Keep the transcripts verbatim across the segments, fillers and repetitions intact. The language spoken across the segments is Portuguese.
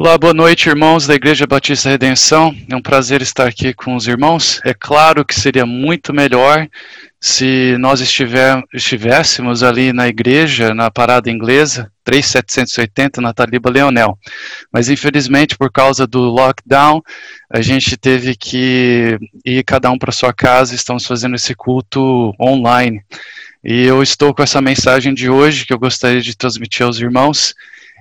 Olá, boa noite, irmãos da Igreja Batista Redenção. É um prazer estar aqui com os irmãos. É claro que seria muito melhor se nós estiver, estivéssemos ali na igreja, na parada inglesa, três mil setecentos e oitenta, na Taliba Leonel. Mas, infelizmente, por causa do lockdown, a gente teve que ir cada um para sua casa e estamos fazendo esse culto online. E eu estou com essa mensagem de hoje que eu gostaria de transmitir aos irmãos.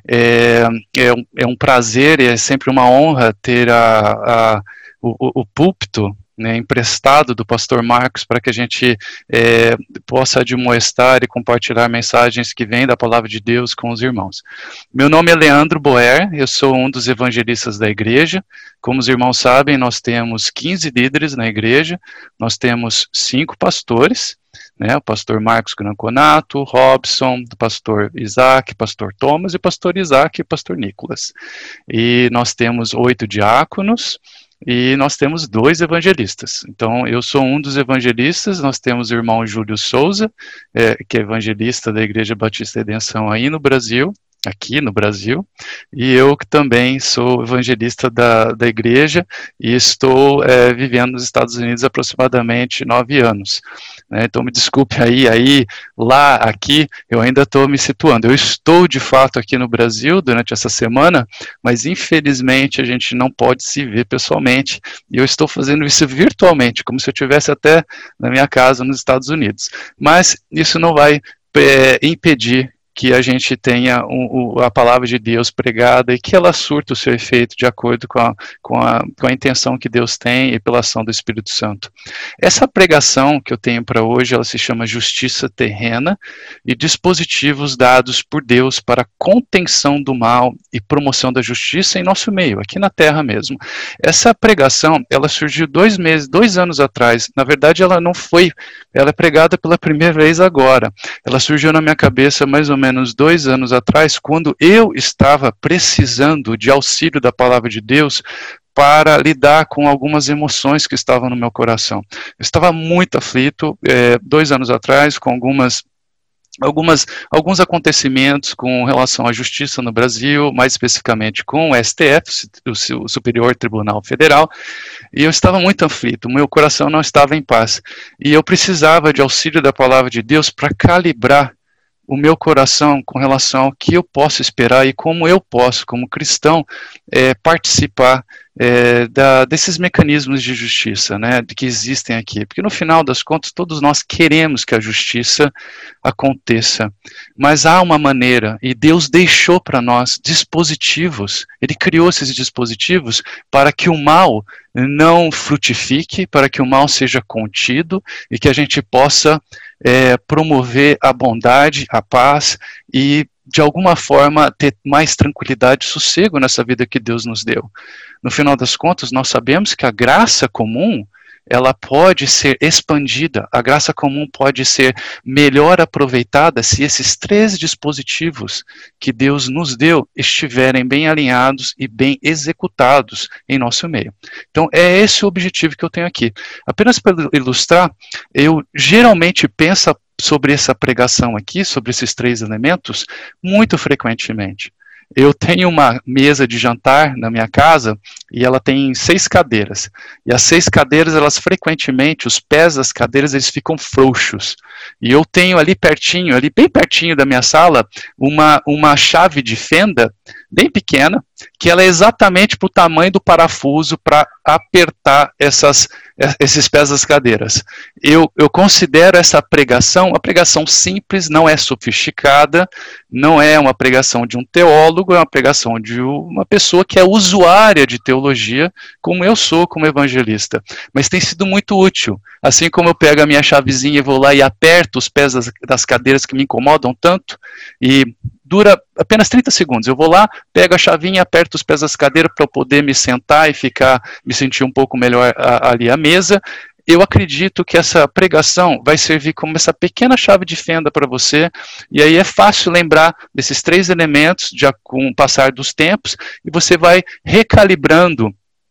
É, é, um, é um prazer e é sempre uma honra ter a, a, o, o púlpito, né, emprestado do pastor Marcos para que a gente é, possa admoestar e compartilhar mensagens que vêm da palavra de Deus com os irmãos. Meu nome é Leandro Boer, eu sou um dos evangelistas da igreja. Como os irmãos sabem, nós temos quinze líderes na igreja, nós temos cinco pastores, né, o pastor Marcos Granconato, o Robson, o pastor Isaac, pastor Thomas, e o pastor Isaac e o pastor Nicolas. E nós temos oito diáconos, e nós temos dois evangelistas. Então, eu sou um dos evangelistas, nós temos o irmão Júlio Souza, é, que é evangelista da Igreja Batista Redenção aí no Brasil, aqui no Brasil, e eu que também sou evangelista da, da igreja e estou é, vivendo nos Estados Unidos há aproximadamente nove anos. Né? Então me desculpe aí, aí, lá, aqui, eu ainda estou me situando. Eu estou de fato aqui no Brasil durante essa semana, mas infelizmente a gente não pode se ver pessoalmente, e eu estou fazendo isso virtualmente, como se eu estivesse até na minha casa nos Estados Unidos. Mas isso não vai é, impedir que a gente tenha um, um, a palavra de Deus pregada e que ela surta o seu efeito de acordo com a, com, a, com a intenção que Deus tem e pela ação do Espírito Santo. Essa pregação que eu tenho para hoje, ela se chama Justiça Terrena e Dispositivos Dados por Deus para Contenção do Mal e Promoção da Justiça em nosso meio, aqui na Terra mesmo. Essa pregação, ela surgiu dois meses, dois anos atrás. Na verdade, ela não foi, ela é pregada pela primeira vez agora. Ela surgiu na minha cabeça mais ou menos dois anos atrás, quando eu estava precisando de auxílio da palavra de Deus para lidar com algumas emoções que estavam no meu coração. Eu estava muito aflito, é, dois anos atrás, com algumas Algumas, alguns acontecimentos com relação à justiça no Brasil, mais especificamente com o S T F, o Superior Tribunal Federal, e eu estava muito aflito, meu coração não estava em paz, e eu precisava de auxílio da palavra de Deus para calibrar o meu coração com relação ao que eu posso esperar e como eu posso, como cristão, é, participar é, da, desses mecanismos de justiça, né, de que existem aqui. Porque no final das contas, todos nós queremos que a justiça aconteça, mas há uma maneira, e Deus deixou para nós dispositivos, Ele criou esses dispositivos para que o mal não frutifique, para que o mal seja contido e que a gente possa É, promover a bondade, a paz e, de alguma forma, ter mais tranquilidade e sossego nessa vida que Deus nos deu. No final das contas, nós sabemos que a graça comum, ela pode ser expandida, a graça comum pode ser melhor aproveitada se esses três dispositivos que Deus nos deu estiverem bem alinhados e bem executados em nosso meio. Então, é esse o objetivo que eu tenho aqui. Apenas para ilustrar, eu geralmente penso sobre essa pregação aqui, sobre esses três elementos, muito frequentemente. Eu tenho uma mesa de jantar na minha casa e ela tem seis cadeiras. E as seis cadeiras, elas frequentemente, os pés das cadeiras, eles ficam frouxos. E eu tenho ali pertinho, ali bem pertinho da minha sala, uma, uma chave de fenda bem pequena, que ela é exatamente para o tamanho do parafuso para apertar essas, esses pés das cadeiras. Eu, eu considero essa pregação uma pregação simples, não é sofisticada, não é uma pregação de um teólogo, é uma pregação de uma pessoa que é usuária de teologia, como eu sou como evangelista. Mas tem sido muito útil. Assim como eu pego a minha chavezinha e vou lá e aperto os pés das, das cadeiras que me incomodam tanto, e dura apenas trinta segundos. Eu vou lá, pego a chavinha, aperto os pés das cadeiras para eu poder me sentar e ficar, me sentir um pouco melhor a, ali à mesa. Eu acredito que essa pregação vai servir como essa pequena chave de fenda para você, e aí é fácil lembrar desses três elementos já com o passar dos tempos, e você vai recalibrando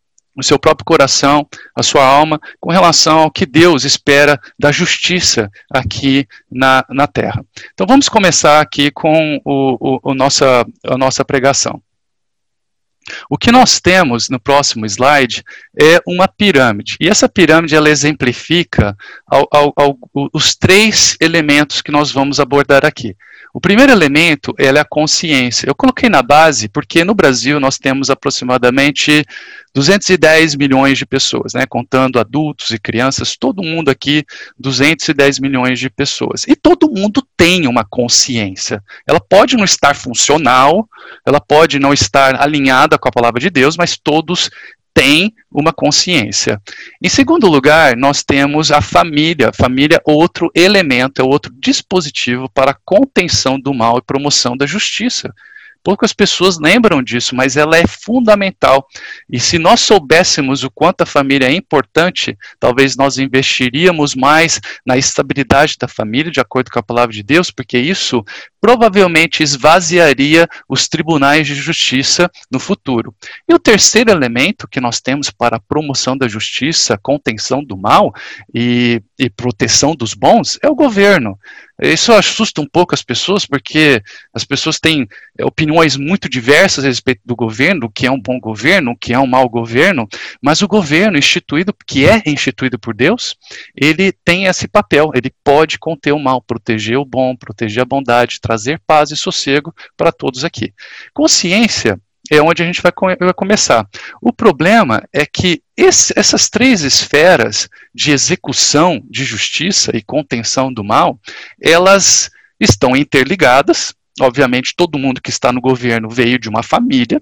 o seu próprio coração, a sua alma, com relação ao que Deus espera da justiça aqui na, na terra. Então vamos começar aqui com o, o, o nossa, a nossa pregação. O que nós temos no próximo slide é uma pirâmide. E essa pirâmide ela exemplifica ao, ao, ao, os três elementos que nós vamos abordar aqui. O primeiro elemento é a consciência. Eu coloquei na base porque no Brasil nós temos aproximadamente duzentos e dez milhões de pessoas, né, contando adultos e crianças, todo mundo aqui, duzentos e dez milhões de pessoas. E todo mundo tem uma consciência. Ela pode não estar funcional, ela pode não estar alinhada com a palavra de Deus, mas todos têm uma consciência. Em segundo lugar, nós temos a família. A família é outro elemento, é outro dispositivo para a contenção do mal e promoção da justiça. Poucas pessoas lembram disso, mas ela é fundamental. E se nós soubéssemos o quanto a família é importante, talvez nós investiríamos mais na estabilidade da família, de acordo com a palavra de Deus, porque isso provavelmente esvaziaria os tribunais de justiça no futuro. E o terceiro elemento que nós temos para a promoção da justiça, contenção do mal e, e proteção dos bons é o governo. Isso assusta um pouco as pessoas, porque as pessoas têm opiniões muito diversas a respeito do governo, o que é um bom governo, o que é um mau governo, mas o governo instituído, que é instituído por Deus, ele tem esse papel, ele pode conter o mal, proteger o bom, proteger a bondade, trazer paz e sossego para todos aqui. Consciência é onde a gente vai, come- vai começar. O problema é que esse, essas três esferas de execução de justiça e contenção do mal, elas estão interligadas. Obviamente, todo mundo que está no governo veio de uma família,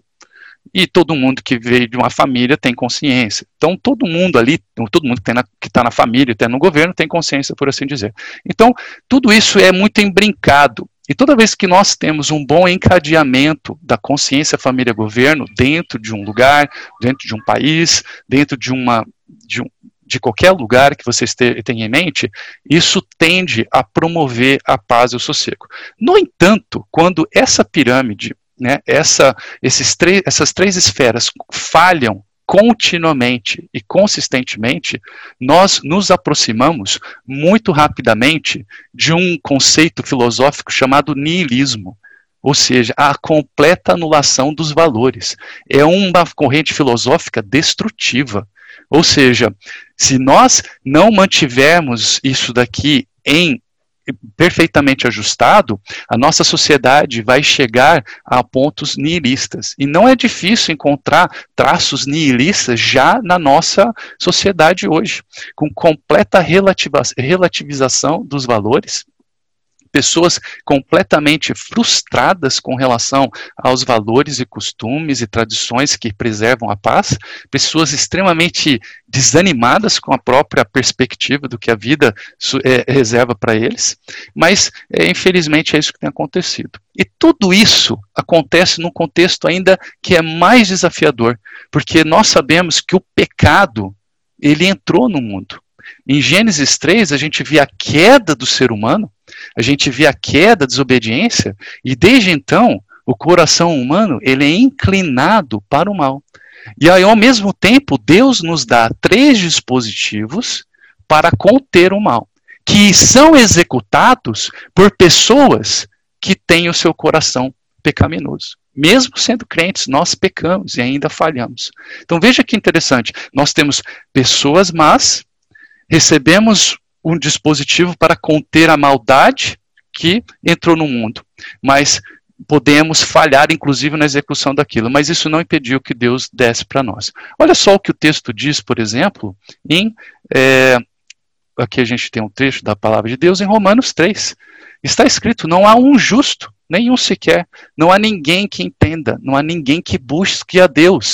e todo mundo que veio de uma família tem consciência. Então, todo mundo ali, todo mundo que está na família, está no governo, tem consciência, por assim dizer. Então, tudo isso é muito embrincado. E toda vez que nós temos um bom encadeamento da consciência, família, governo, dentro de um lugar, dentro de um país, dentro de, uma, de, um, de qualquer lugar que você tenha em mente, isso tende a promover a paz e o sossego. No entanto, quando essa pirâmide, né, essa, esses três, essas três esferas falham continuamente e consistentemente, nós nos aproximamos muito rapidamente de um conceito filosófico chamado niilismo, ou seja, a completa anulação dos valores. É uma corrente filosófica destrutiva. Ou seja, se nós não mantivermos isso daqui em perfeitamente ajustado, a nossa sociedade vai chegar a pontos nihilistas. E não é difícil encontrar traços nihilistas já na nossa sociedade hoje, com completa relativa- relativização dos valores, pessoas completamente frustradas com relação aos valores e costumes e tradições que preservam a paz, pessoas extremamente desanimadas com a própria perspectiva do que a vida é, reserva para eles, mas é, infelizmente é isso que tem acontecido. E tudo isso acontece num contexto ainda que é mais desafiador, porque nós sabemos que o pecado, ele entrou no mundo. Em Gênesis três, a gente vê a queda do ser humano, a gente vê a queda, a desobediência, e desde então, o coração humano ele é inclinado para o mal. E aí, ao mesmo tempo, Deus nos dá três dispositivos para conter o mal, que são executados por pessoas que têm o seu coração pecaminoso. Mesmo sendo crentes, nós pecamos e ainda falhamos. Então veja que interessante, nós temos pessoas más, recebemos um dispositivo para conter a maldade que entrou no mundo, mas podemos falhar, inclusive, na execução daquilo, mas isso não impediu que Deus desse para nós. Olha só o que o texto diz, por exemplo, em, é, aqui a gente tem um trecho da palavra de Deus, em Romanos três. Está escrito, não há um justo, nenhum sequer, não há ninguém que entenda, não há ninguém que busque a Deus.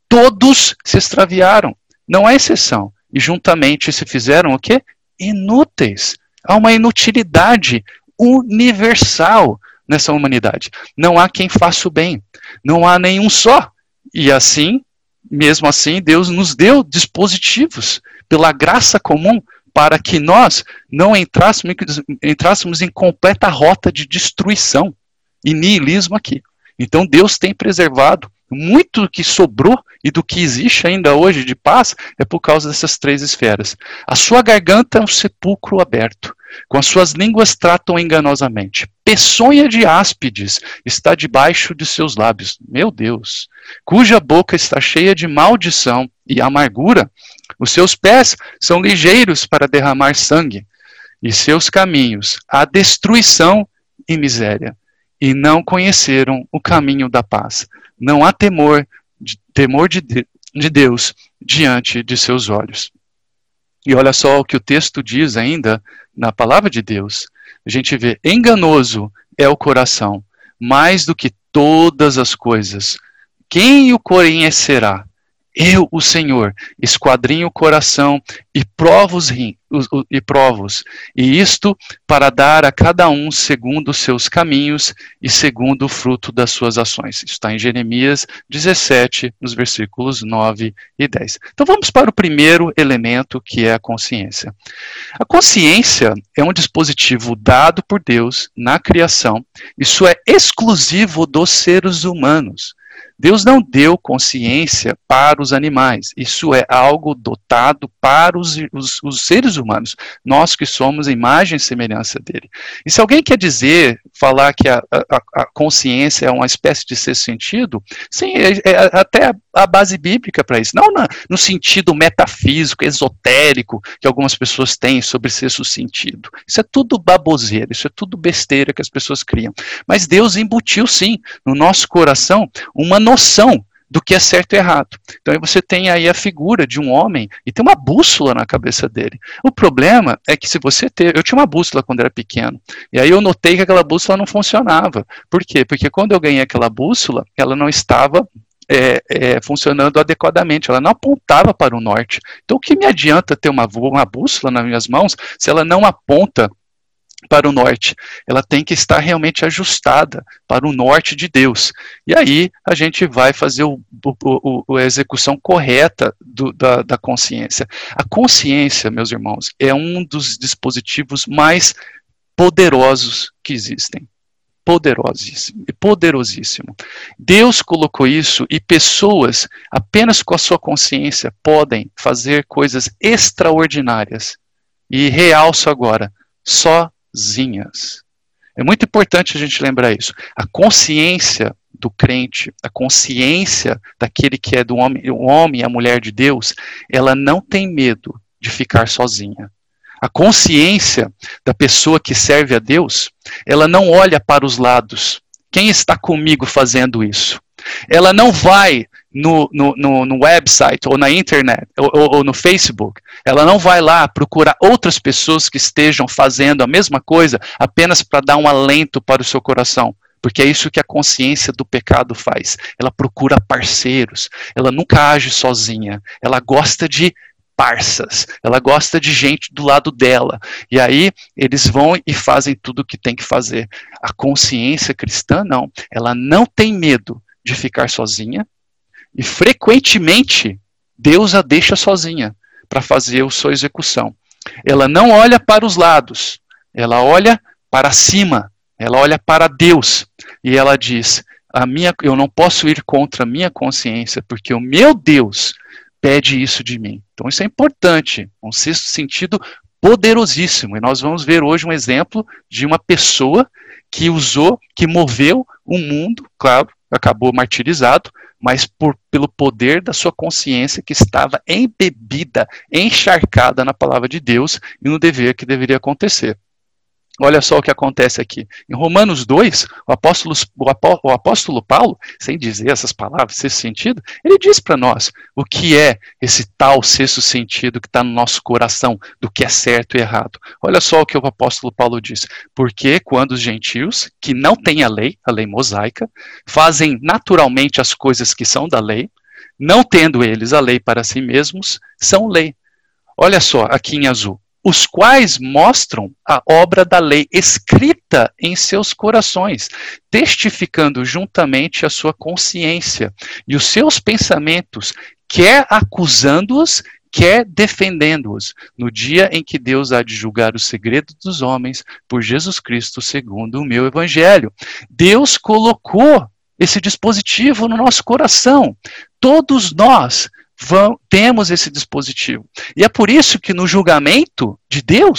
Todos se extraviaram, não há exceção. E juntamente se fizeram o quê? Inúteis. Há uma inutilidade universal nessa humanidade. Não há quem faça o bem. Não há nenhum só. E assim, mesmo assim, Deus nos deu dispositivos pela graça comum para que nós não entrássemos, entrássemos em completa rota de destruição e niilismo aqui. Então Deus tem preservado muito do que sobrou e do que existe ainda hoje de paz é por causa dessas três esferas. A sua garganta é um sepulcro aberto. com as suas línguas tratam enganosamente. Peçonha de áspides está debaixo de seus lábios. Meu Deus! Cuja boca está cheia de maldição e amargura. Os seus pés são ligeiros para derramar sangue, e seus caminhos a destruição e miséria. E não conheceram o caminho da paz. Não há temor, de, temor de, de Deus diante de seus olhos. E olha só o que o texto diz ainda na palavra de Deus. A gente vê, enganoso é o coração, mais do que todas as coisas. Quem o conhecerá? Eu, o Senhor, esquadrinho o coração e provo os rim, e provos, e isto para dar a cada um segundo os seus caminhos e segundo o fruto das suas ações. Isso está em Jeremias dezessete, nos versículos nove e dez. Então vamos para o primeiro elemento, que é a consciência. A consciência é um dispositivo dado por Deus na criação. Isso é exclusivo dos seres humanos. Deus não deu consciência para os animais. Isso é algo dotado para os, os, os seres humanos. Nós que somos a imagem e semelhança dele. E se alguém quer dizer, falar que a, a, a consciência é uma espécie de sexto sentido, sim, é, é até a, a base bíblica para isso. Não na, no sentido metafísico, esotérico, que algumas pessoas têm sobre sexto sentido. Isso é tudo baboseira, isso é tudo besteira que as pessoas criam. Mas Deus embutiu, sim, no nosso coração, uma noção do que é certo e errado. Então você tem aí a figura de um homem e tem uma bússola na cabeça dele. O problema é que se você ter... Eu tinha uma bússola quando era pequeno, e aí eu notei que aquela bússola não funcionava. Por quê? Porque quando eu ganhei aquela bússola, ela não estava é, é, funcionando adequadamente, ela não apontava para o norte. Então o que me adianta ter uma, uma bússola nas minhas mãos se ela não aponta para o norte? Ela tem que estar realmente ajustada para o norte de Deus. E aí a gente vai fazer o, o, o, a execução correta do, da, da consciência. A consciência, meus irmãos, é um dos dispositivos mais poderosos que existem. Poderosíssimo, poderosíssimo. Deus colocou isso e pessoas, apenas com a sua consciência, podem fazer coisas extraordinárias. E realço agora, só sozinhas. É muito importante a gente lembrar isso. A consciência do crente, a consciência daquele que é do homem, o homem e a mulher de Deus, ela não tem medo de ficar sozinha. A consciência da pessoa que serve a Deus, ela não olha para os lados. Quem está comigo fazendo isso? Ela não vai no, no, no, no website ou na internet ou, ou, ou no Facebook. Ela não vai lá procurar outras pessoas que estejam fazendo a mesma coisa apenas para dar um alento para o seu coração. Porque é isso que a consciência do pecado faz. Ela procura parceiros. Ela nunca age sozinha. Ela gosta de parças. Ela gosta de gente do lado dela. E aí eles vão e fazem tudo o que tem que fazer. A consciência cristã, não. Ela não tem medo de ficar sozinha. E frequentemente Deus a deixa sozinha para fazer a sua execução. Ela não olha para os lados. Ela olha para cima. Ela olha para Deus. E ela diz, a minha, eu não posso ir contra a minha consciência, porque o meu Deus pede isso de mim. Então isso é importante, um sexto sentido poderosíssimo. E nós vamos ver hoje um exemplo de uma pessoa que usou, que moveu o mundo, claro, acabou martirizado, mas por, pelo poder da sua consciência que estava embebida, encharcada na palavra de Deus e no dever que deveria acontecer. Olha só o que acontece aqui. Em Romanos dois, o apóstolo, o apó, o apóstolo Paulo, sem dizer essas palavras, esse sentido, ele diz para nós o que é esse tal sexto sentido que está no nosso coração, do que é certo e errado. Olha só o que o apóstolo Paulo diz. Porque quando os gentios, que não têm a lei, a lei mosaica, fazem naturalmente as coisas que são da lei, não tendo eles a lei para si mesmos, são lei. Olha só, aqui em azul. Os quais mostram a obra da lei escrita em seus corações, testificando juntamente a sua consciência e os seus pensamentos, quer acusando-os, quer defendendo-os, no dia em que Deus há de julgar o segredo dos homens por Jesus Cristo, segundo o meu evangelho. Deus colocou esse dispositivo no nosso coração. Todos nós Vamos, temos esse dispositivo. E é por isso que no julgamento de Deus,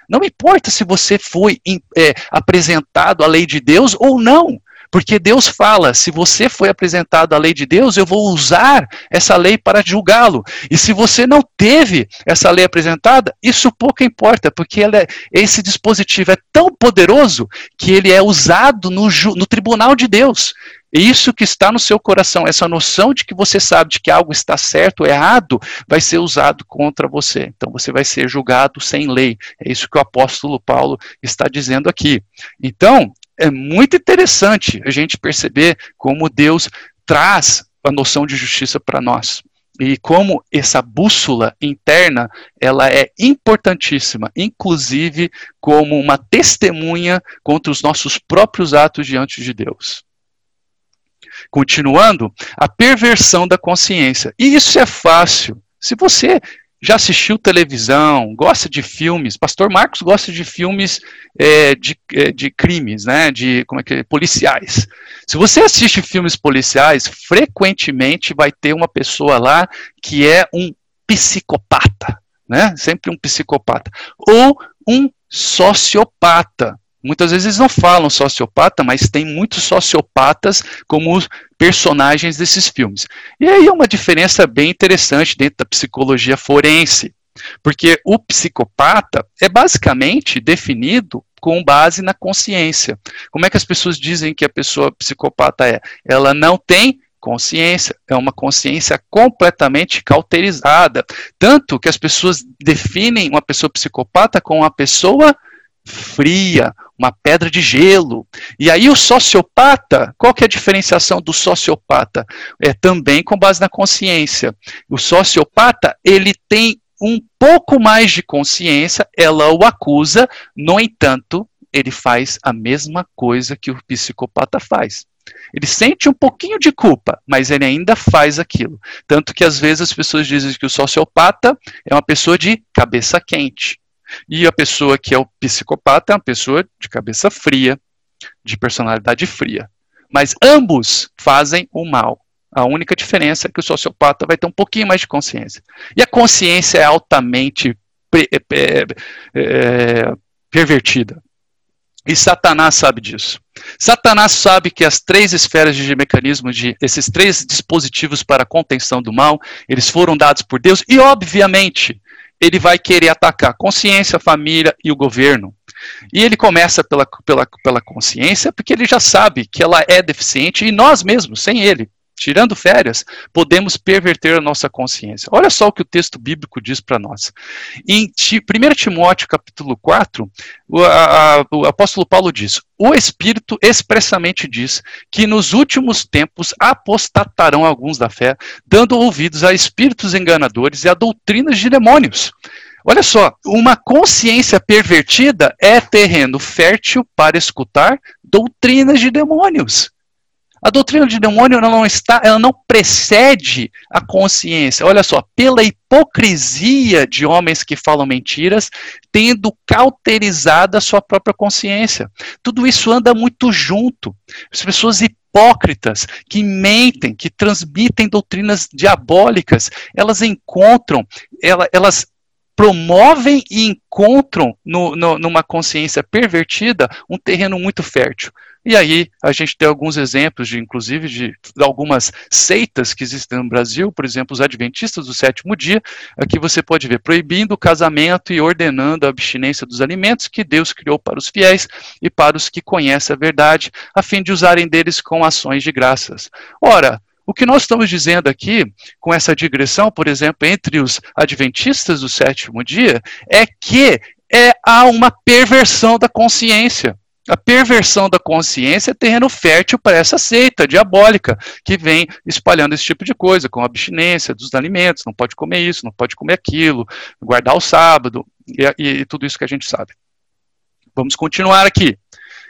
Não importa se você foi é, apresentado à lei de Deus ou não. Porque Deus fala, se você foi apresentado à lei de Deus, eu vou usar essa lei para julgá-lo. E se você não teve essa lei apresentada, isso pouco importa, porque ela é, esse dispositivo é tão poderoso que ele é usado no, no tribunal de Deus. E isso que está no seu coração, essa noção de que você sabe de que algo está certo ou errado, vai ser usado contra você. Então você vai ser julgado sem lei. É isso que o apóstolo Paulo está dizendo aqui. Então, é muito interessante a gente perceber como Deus traz a noção de justiça para nós. E como essa bússola interna, ela é importantíssima, inclusive como uma testemunha contra os nossos próprios atos diante de Deus. Continuando, a perversão da consciência. E isso é fácil. Se você já assistiu televisão, gosta de filmes, pastor Marcos gosta de filmes é, de, é, de crimes, né, de como é que é, policiais. Se você assiste filmes policiais, frequentemente vai ter uma pessoa lá que é um psicopata, né, sempre um psicopata, ou um sociopata. Muitas vezes eles não falam sociopata, mas tem muitos sociopatas como os personagens desses filmes. E aí é uma diferença bem interessante dentro da psicologia forense, porque o psicopata é basicamente definido com base na consciência. Como é que as pessoas dizem que a pessoa psicopata é? Ela não tem consciência, é uma consciência completamente cauterizada. Tanto que as pessoas definem uma pessoa psicopata como uma pessoa fria, uma pedra de gelo. E aí o sociopata, qual que é a diferenciação do sociopata? É também com base na consciência. O sociopata, ele tem um pouco mais de consciência, ela o acusa, no entanto, ele faz a mesma coisa que o psicopata faz. Ele sente um pouquinho de culpa, mas ele ainda faz aquilo. Tanto que às vezes as pessoas dizem que o sociopata é uma pessoa de cabeça quente. E a pessoa que é o psicopata é uma pessoa de cabeça fria, de personalidade fria. Mas ambos fazem o mal. A única diferença é que o sociopata vai ter um pouquinho mais de consciência. E a consciência é altamente é, é, pervertida. E Satanás sabe disso. Satanás sabe que as três esferas de mecanismo, de, esses três dispositivos para a contenção do mal, eles foram dados por Deus e, obviamente, ele vai querer atacar a consciência, a família e o governo. E ele começa pela, pela, pela consciência, porque ele já sabe que ela é deficiente e nós mesmos, sem ele, tirando férias, podemos perverter a nossa consciência. Olha só o que o texto bíblico diz para nós. Em primeiro Timóteo, capítulo quatro, o, a, a, o apóstolo Paulo diz: o Espírito expressamente diz que nos últimos tempos apostatarão alguns da fé, dando ouvidos a espíritos enganadores e a doutrinas de demônios. Olha só, uma consciência pervertida é terreno fértil para escutar doutrinas de demônios. A doutrina de demônio ela não, está, ela não precede a consciência. Olha só, pela hipocrisia de homens que falam mentiras, tendo cauterizada a sua própria consciência. Tudo isso anda muito junto. As pessoas hipócritas que mentem, que transmitem doutrinas diabólicas, elas encontram, elas, elas promovem e encontram no, no, numa consciência pervertida um terreno muito fértil. E aí a gente tem alguns exemplos, de, inclusive, de algumas seitas que existem no Brasil, por exemplo, os adventistas do sétimo dia, aqui você pode ver, proibindo o casamento e ordenando a abstinência dos alimentos que Deus criou para os fiéis e para os que conhecem a verdade, a fim de usarem deles com ações de graças. Ora, o que nós estamos dizendo aqui, com essa digressão, por exemplo, entre os adventistas do sétimo dia, é que é, há uma perversão da consciência. A perversão da consciência é terreno fértil para essa seita diabólica que vem espalhando esse tipo de coisa, com a abstinência dos alimentos, não pode comer isso, não pode comer aquilo, guardar o sábado, e, e, e tudo isso que a gente sabe. Vamos continuar aqui.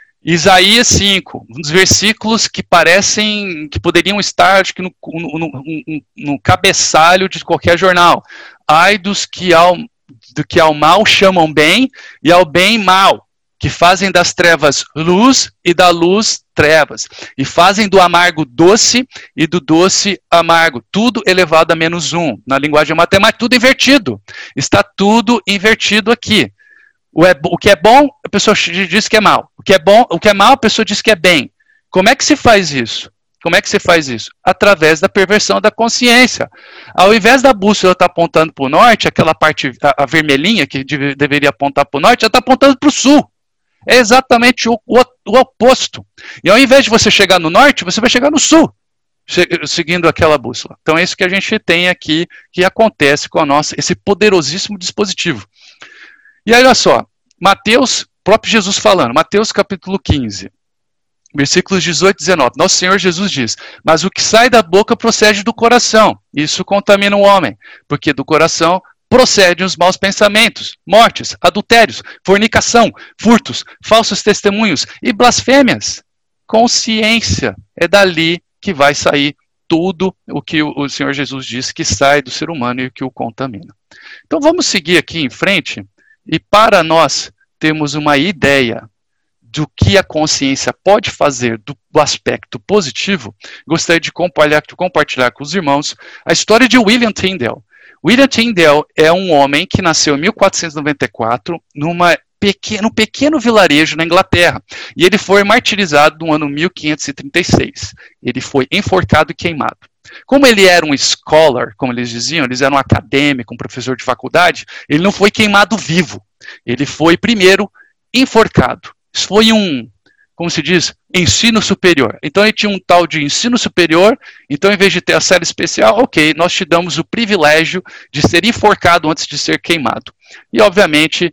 Isaías cinco, um dos versículos que parecem, que poderiam estar acho que no, no, no, no cabeçalho de qualquer jornal. Ai dos que ao, do que ao mal chamam bem e ao bem mal, que fazem das trevas luz e da luz trevas, e fazem do amargo doce e do doce amargo, tudo elevado a menos um. Na linguagem matemática, tudo invertido. Está tudo invertido aqui. O, é, o que é bom, a pessoa diz que é mal. O que é bom, o que é mal, a pessoa diz que é bem. Como é que se faz isso? Como é que se faz isso? Através da perversão da consciência. Ao invés da bússola estar apontando para o norte, aquela parte, a, a vermelhinha que deve, deveria apontar para o norte, ela está apontando para o sul. É exatamente o, o, o oposto. E ao invés de você chegar no norte, você vai chegar no sul, seguindo aquela bússola. Então é isso que a gente tem aqui, que acontece com a nossa, esse poderosíssimo dispositivo. E olha só, Mateus, próprio Jesus falando, Mateus capítulo quinze, versículos dezoito e dezenove. Nosso Senhor Jesus diz: mas o que sai da boca procede do coração. Isso contamina o homem, porque do coração procedem os maus pensamentos, mortes, adultérios, fornicação, furtos, falsos testemunhos e blasfêmias. Consciência, é dali que vai sair tudo o que o Senhor Jesus disse que sai do ser humano e que o contamina. Então vamos seguir aqui em frente, e para nós termos uma ideia do que a consciência pode fazer do aspecto positivo, gostaria de compartilhar, de compartilhar com os irmãos a história de William Tyndale. William Tyndale é um homem que nasceu em mil quatrocentos e noventa e quatro numa pequeno, pequeno vilarejo na Inglaterra. E ele foi martirizado no ano mil quinhentos e trinta e seis. Ele foi enforcado e queimado. Como ele era um scholar, como eles diziam, eles eram um acadêmico, um professor de faculdade, ele não foi queimado vivo. Ele foi primeiro enforcado. Isso foi um, como se diz, ensino superior. Então ele tinha um tal de ensino superior, então em vez de ter a cela especial, ok, nós te damos o privilégio de ser enforcado antes de ser queimado. E obviamente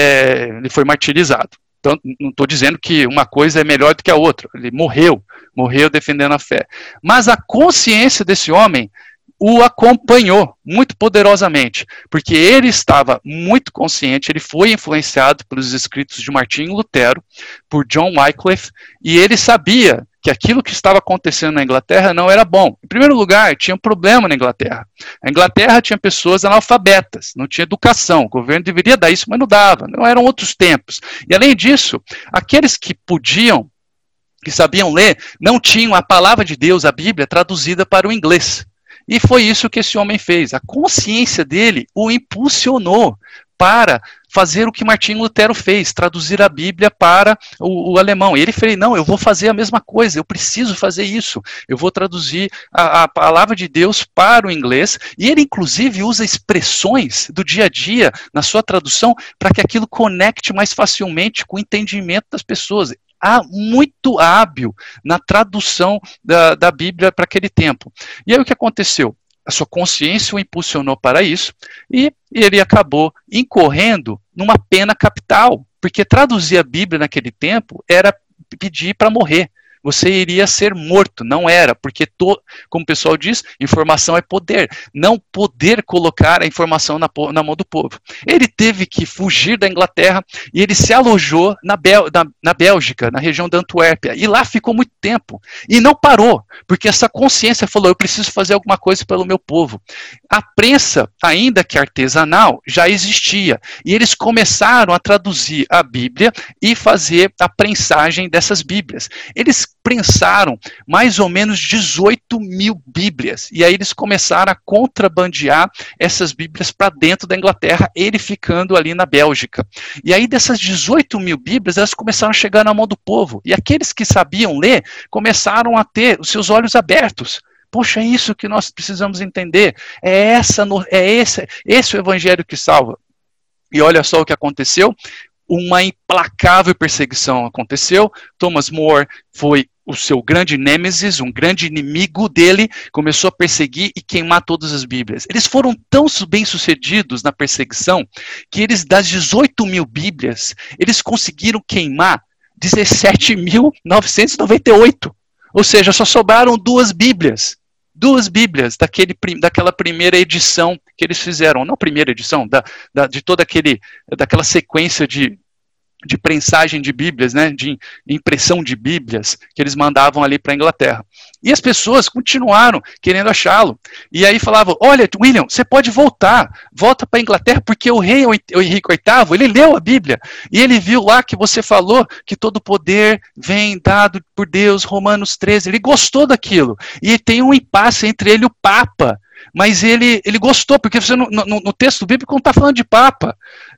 é, ele foi martirizado. Então não estou dizendo que uma coisa é melhor do que a outra. Ele morreu, morreu defendendo a fé. Mas a consciência desse homem o acompanhou muito poderosamente, porque ele estava muito consciente, ele foi influenciado pelos escritos de Martinho Lutero, por John Wycliffe, e ele sabia que aquilo que estava acontecendo na Inglaterra não era bom. Em primeiro lugar, tinha um problema na Inglaterra. A Inglaterra tinha pessoas analfabetas, não tinha educação, o governo deveria dar isso, mas não dava, não eram outros tempos. E além disso, aqueles que podiam, que sabiam ler, não tinham a palavra de Deus, a Bíblia, traduzida para o inglês. E foi isso que esse homem fez. A consciência dele o impulsionou para fazer o que Martinho Lutero fez, traduzir a Bíblia para o, o alemão. E ele falou, não, eu vou fazer a mesma coisa, eu preciso fazer isso. Eu vou traduzir a, a palavra de Deus para o inglês. E ele, inclusive, usa expressões do dia a dia na sua tradução para que aquilo conecte mais facilmente com o entendimento das pessoas. Ah, muito hábil na tradução da, da Bíblia para aquele tempo. E aí o que aconteceu? A sua consciência o impulsionou para isso e ele acabou incorrendo numa pena capital, porque traduzir a Bíblia naquele tempo era pedir para morrer. Você iria ser morto, não era, porque, to, como o pessoal diz, informação é poder. Não poder colocar a informação na, na mão do povo. Ele teve que fugir da Inglaterra e ele se alojou na, Bel, na, na Bélgica, na região da Antuérpia. E lá ficou muito tempo. E não parou, porque essa consciência falou, eu preciso fazer alguma coisa pelo meu povo. A prensa, ainda que artesanal, já existia. E eles começaram a traduzir a Bíblia e fazer a prensagem dessas Bíblias. Eles prensaram mais ou menos dezoito mil Bíblias. E aí eles começaram a contrabandear essas Bíblias para dentro da Inglaterra, ele ficando ali na Bélgica. E aí dessas dezoito mil Bíblias, elas começaram a chegar na mão do povo. E aqueles que sabiam ler, começaram a ter os seus olhos abertos. Poxa, é isso que nós precisamos entender. É, essa, é esse, esse o evangelho que salva. E olha só o que aconteceu. Uma implacável perseguição aconteceu. Thomas More foi o seu grande nêmesis, um grande inimigo dele, começou a perseguir e queimar todas as Bíblias. Eles foram tão bem-sucedidos na perseguição que eles, das dezoito mil Bíblias, eles conseguiram queimar dezessete mil novecentos e noventa e oito. Ou seja, só sobraram duas Bíblias. Duas Bíblias daquele, daquela primeira edição que eles fizeram. Não a primeira edição, da, da, de toda aquele, daquela sequência de, de prensagem de Bíblias, né, de impressão de Bíblias que eles mandavam ali para a Inglaterra. E as pessoas continuaram querendo achá-lo. E aí falavam, olha, William, você pode voltar, volta para a Inglaterra, porque o rei Henrique oitavo, ele leu a Bíblia, e ele viu lá que você falou que todo poder vem dado por Deus, Romanos treze, ele gostou daquilo. E tem um impasse entre ele e o Papa, mas ele, ele gostou, porque você no, no, no texto bíblico não está falando de Papa,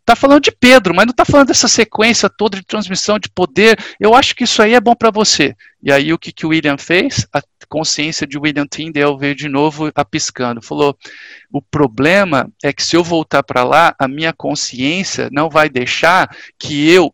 está falando de Pedro, mas não está falando dessa sequência toda de transmissão de poder. Eu acho que isso aí é bom para você. E aí o que, que o William fez? A consciência de William Tyndale veio de novo apiscando. Falou, o problema é que se eu voltar para lá, a minha consciência não vai deixar que eu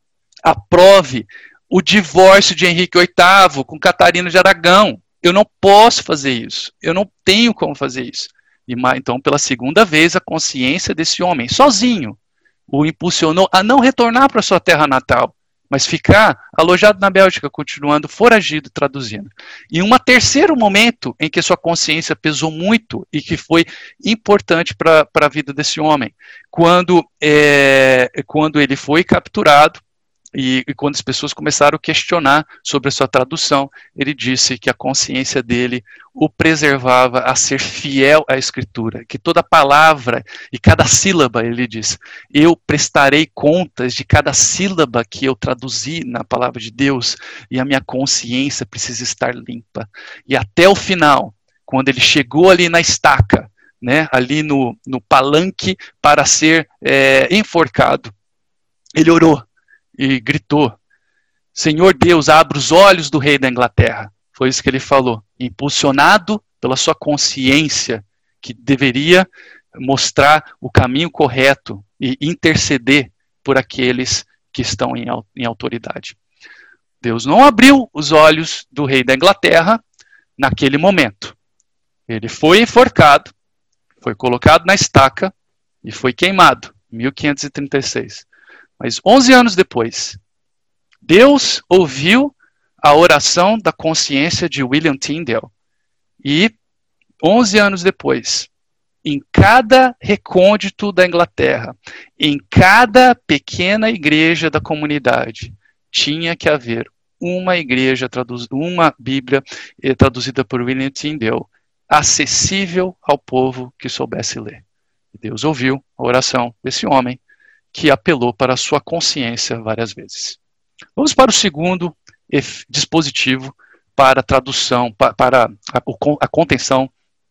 aprove o divórcio de Henrique oitavo com Catarina de Aragão. Eu não posso fazer isso. Eu não tenho como fazer isso. E, então, pela segunda vez, a consciência desse homem, sozinho, o impulsionou a não retornar para sua terra natal, mas ficar alojado na Bélgica, continuando foragido, traduzindo. E um terceiro momento em que sua consciência pesou muito e que foi importante para a vida desse homem, quando, é, quando ele foi capturado, E, e quando as pessoas começaram a questionar sobre a sua tradução, ele disse que a consciência dele o preservava a ser fiel à Escritura, que toda palavra e cada sílaba, ele diz, eu prestarei contas de cada sílaba que eu traduzi na palavra de Deus, e a minha consciência precisa estar limpa. E até o final, quando ele chegou ali na estaca, né, ali no, no palanque para ser é, enforcado, ele orou e gritou, Senhor Deus, abra os olhos do rei da Inglaterra. Foi isso que ele falou, impulsionado pela sua consciência, que deveria mostrar o caminho correto e interceder por aqueles que estão em, em autoridade. Deus não abriu os olhos do rei da Inglaterra naquele momento. Ele foi enforcado, foi colocado na estaca e foi queimado, em mil quinhentos e trinta e seis. Mas onze anos depois, Deus ouviu a oração da consciência de William Tyndale. E onze anos depois, em cada recôndito da Inglaterra, em cada pequena igreja da comunidade, tinha que haver uma igreja, uma Bíblia traduzida por William Tyndale, acessível ao povo que soubesse ler. E Deus ouviu a oração desse homem, que apelou para a sua consciência várias vezes. Vamos para o segundo dispositivo para a tradução, para a contenção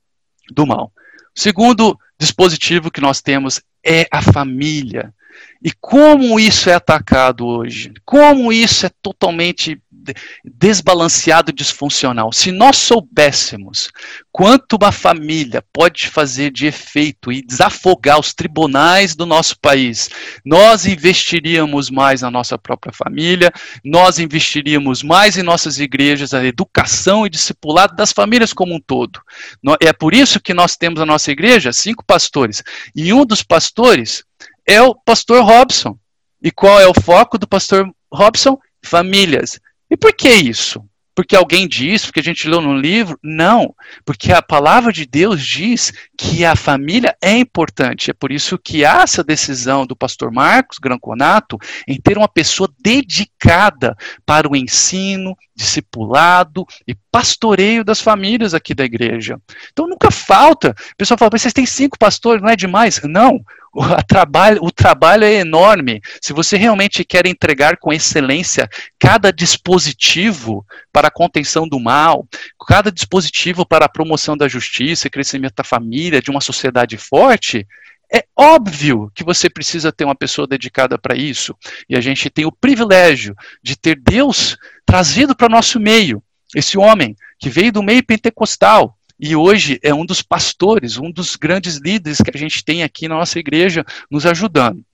do mal. O segundo dispositivo que nós temos é a família. E como isso é atacado hoje? Como isso é totalmente desbalanceado e disfuncional? Se nós soubéssemos quanto uma família pode fazer de efeito e desafogar os tribunais do nosso país, nós investiríamos mais na nossa própria família, nós investiríamos mais em nossas igrejas, a educação e discipulado das famílias como um todo. É por isso que nós temos na nossa igreja cinco pastores. E um dos pastores é o pastor Robson. E qual é o foco do pastor Robson? Famílias. E por que isso? Porque alguém diz, porque a gente leu no livro? Não, porque a palavra de Deus diz que a família é importante. É por isso que há essa decisão do pastor Marcos Granconato em ter uma pessoa dedicada para o ensino, discipulado e pastoreio das famílias aqui da igreja. Então nunca falta. O pessoal fala, mas vocês têm cinco pastores, não é demais? Não. O trabalho, o trabalho é enorme. Se você realmente quer entregar com excelência cada dispositivo para a contenção do mal, cada dispositivo para a promoção da justiça e crescimento da família, de uma sociedade forte, é óbvio que você precisa ter uma pessoa dedicada para isso. E a gente tem o privilégio de ter Deus trazido para o nosso meio. Esse homem que veio do meio pentecostal, e hoje é um dos pastores, um dos grandes líderes que a gente tem aqui na nossa igreja nos ajudando.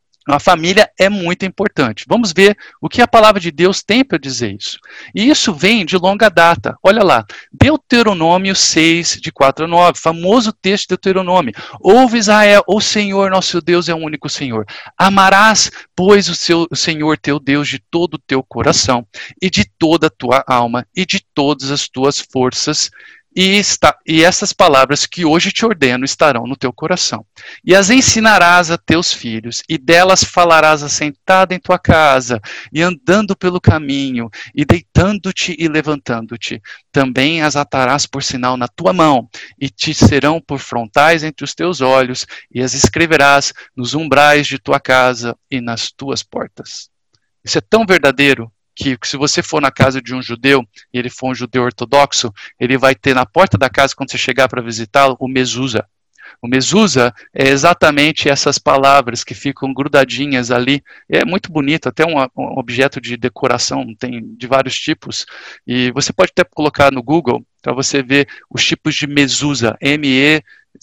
A família é muito importante. Vamos ver o que a palavra de Deus tem para dizer isso. E isso vem de longa data. Olha lá, Deuteronômio seis, de quatro a nove, famoso texto de Deuteronômio. Ouve Israel, o Senhor nosso Deus é o único Senhor. Amarás, pois, o, seu, o Senhor teu Deus de todo o teu coração, e de toda a tua alma, e de todas as tuas forças, E, está, e essas palavras que hoje te ordeno estarão no teu coração. E as ensinarás a teus filhos, e delas falarás assentado em tua casa, e andando pelo caminho, e deitando-te e levantando-te. Também as atarás por sinal na tua mão, e te serão por frontais entre os teus olhos, e as escreverás nos umbrais de tua casa e nas tuas portas. Isso é tão verdadeiro, que se você for na casa de um judeu, e ele for um judeu ortodoxo, ele vai ter na porta da casa, quando você chegar para visitá-lo, o mezuzá. O mezuzah é exatamente essas palavras que ficam grudadinhas ali. É muito bonito, até um, um objeto de decoração, tem de vários tipos. E você pode até colocar no Google para você ver os tipos de mezuzah. M E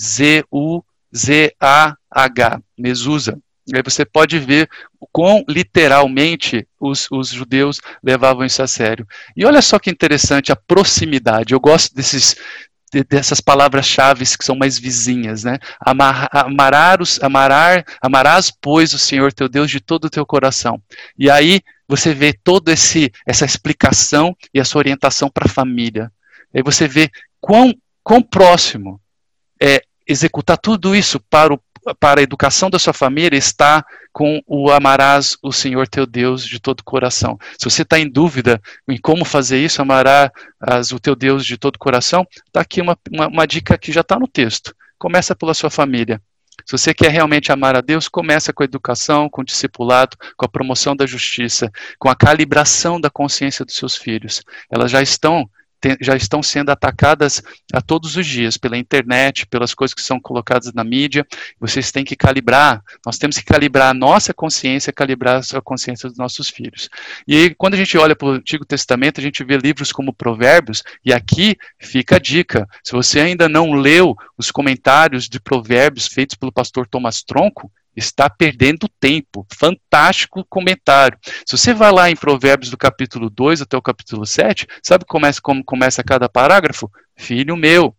Z U Z A H. Mezuzah. E aí você pode ver o quão literalmente os, os judeus levavam isso a sério. E olha só que interessante a proximidade. Eu gosto desses, de, dessas palavras-chave que são mais vizinhas, né? Amar, amarar os, amarar, amarás, pois, o Senhor teu Deus de todo o teu coração. E aí você vê toda essa explicação e essa orientação para a família. Aí você vê quão, quão próximo é executar tudo isso para o para a educação da sua família está com o amarás o Senhor teu Deus de todo o coração. Se você está em dúvida em como fazer isso, amarás o teu Deus de todo o coração, está aqui uma, uma, uma dica que já está no texto. Começa pela sua família. Se você quer realmente amar a Deus, começa com a educação, com o discipulado, com a promoção da justiça, com a calibração da consciência dos seus filhos. Elas já estão já estão sendo atacadas a todos os dias, pela internet, pelas coisas que são colocadas na mídia. Vocês têm que calibrar, nós temos que calibrar a nossa consciência, calibrar a consciência dos nossos filhos. E aí, quando a gente olha para o Antigo Testamento, a gente vê livros como Provérbios, e aqui fica a dica, se você ainda não leu os comentários de Provérbios feitos pelo pastor Thomas Tronco, está perdendo tempo. Fantástico comentário. Se você vai lá em Provérbios do capítulo dois até o capítulo sete, sabe como começa, como começa cada parágrafo? Filho meu.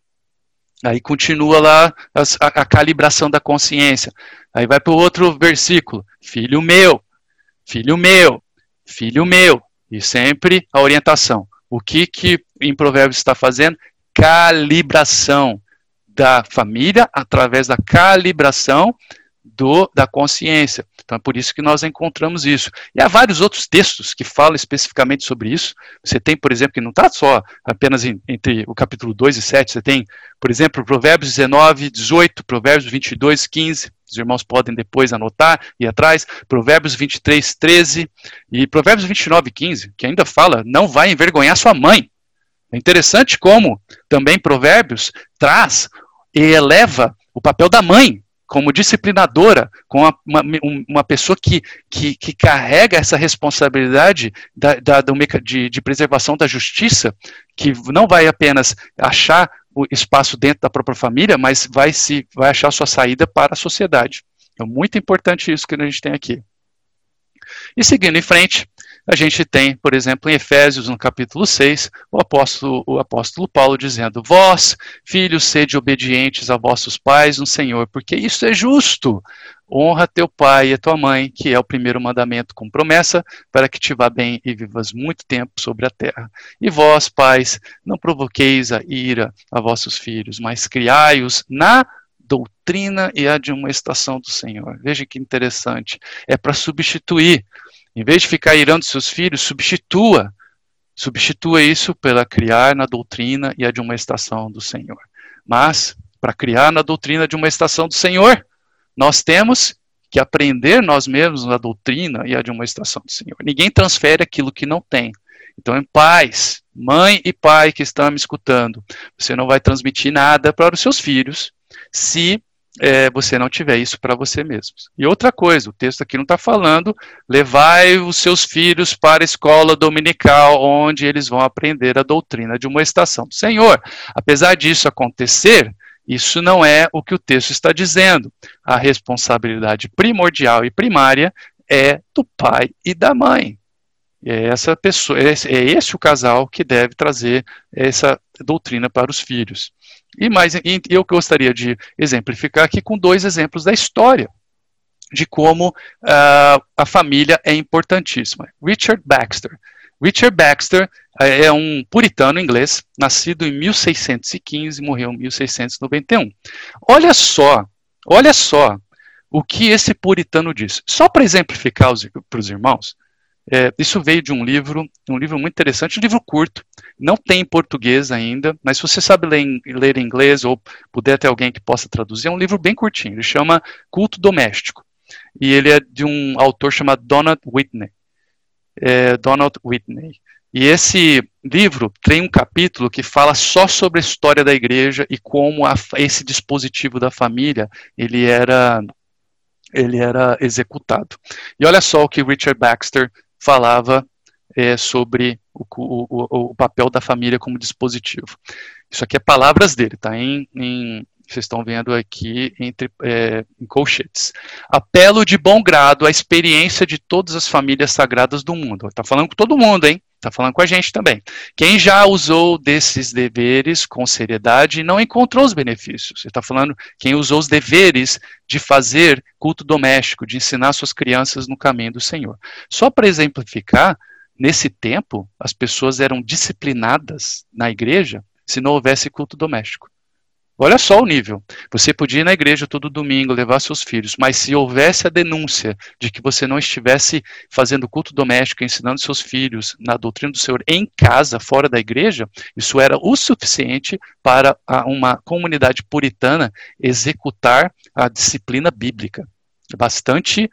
Aí continua lá a, a, a calibração da consciência. Aí vai para o outro versículo. Filho meu, filho meu, filho meu. E sempre a orientação. O que que em Provérbios está fazendo? Calibração da família através da calibração Do, da consciência. Então é por isso que nós encontramos isso. E há vários outros textos que falam especificamente sobre isso. Você tem, por exemplo, que não está só apenas em, entre o capítulo dois e sete, você tem, por exemplo, Provérbios dezenove, dezoito, Provérbios vinte e dois, quinze, os irmãos podem depois anotar e atrás, Provérbios vinte e três, treze e Provérbios vinte e nove, quinze, que ainda fala, não vai envergonhar sua mãe. É interessante como também Provérbios traz e eleva o papel da mãe como disciplinadora, como uma, uma, uma pessoa que, que, que carrega essa responsabilidade da, da, do, de, de preservação da justiça, que não vai apenas achar o espaço dentro da própria família, mas vai, se, vai achar sua saída para a sociedade. É muito importante isso que a gente tem aqui. E seguindo em frente, a gente tem, por exemplo, em Efésios, no capítulo seis, o apóstolo, o apóstolo Paulo dizendo: vós, filhos, sede obedientes a vossos pais no Senhor, porque isso é justo. Honra teu pai e a tua mãe, que é o primeiro mandamento com promessa, para que te vá bem e vivas muito tempo sobre a terra. E vós, pais, não provoqueis a ira a vossos filhos, mas criai-os na doutrina e admoestação do Senhor. Veja que interessante. É para substituir. Em vez de ficar irando seus filhos, substitua. Substitua isso pela criar na doutrina e admoestação do Senhor. Mas, para criar na doutrina de uma estação do Senhor, nós temos que aprender nós mesmos na doutrina e admoestação do Senhor. Ninguém transfere aquilo que não tem. Então, pais, mãe e pai que estão me escutando, você não vai transmitir nada para os seus filhos se é, você não tiver isso para você mesmo. E outra coisa, o texto aqui não está falando, levai os seus filhos para a escola dominical, onde eles vão aprender a doutrina de uma estação do Senhor. Apesar disso acontecer, isso não é o que o texto está dizendo. A responsabilidade primordial e primária é do pai e da mãe. É, essa pessoa, é esse o casal que deve trazer essa doutrina para os filhos. E mais, eu gostaria de exemplificar aqui com dois exemplos da história de como uh, a família é importantíssima. Richard Baxter. Richard Baxter é um puritano inglês, nascido em mil seiscentos e quinze e morreu em mil seiscentos e noventa e um. Olha só, olha só o que esse puritano diz. Só para exemplificar para os irmãos, é, isso veio de um livro, um livro muito interessante, um livro curto, não tem em português ainda, mas se você sabe ler em, ler em inglês ou puder ter alguém que possa traduzir, é um livro bem curtinho, ele chama Culto Doméstico, e ele é de um autor chamado Donald Whitney. É, Donald Whitney. E esse livro tem um capítulo que fala só sobre a história da igreja e como a, esse dispositivo da família ele era, ele era executado. E olha só o que Richard Baxter falava é, sobre o, o, o papel da família como dispositivo. Isso aqui é palavras dele, tá? Em, em, vocês estão vendo aqui entre, é, em colchetes. Apelo de bom grado à experiência de todas as famílias sagradas do mundo. Está falando com todo mundo, hein? Está falando com a gente também. Quem já usou desses deveres com seriedade não encontrou os benefícios. Ele está falando quem usou os deveres de fazer culto doméstico, de ensinar suas crianças no caminho do Senhor. Só para exemplificar, nesse tempo, as pessoas eram disciplinadas na igreja se não houvesse culto doméstico. Olha só o nível. Você podia ir na igreja todo domingo, levar seus filhos, mas se houvesse a denúncia de que você não estivesse fazendo culto doméstico, ensinando seus filhos na doutrina do Senhor em casa, fora da igreja, isso era o suficiente para uma comunidade puritana executar a disciplina bíblica. Bastante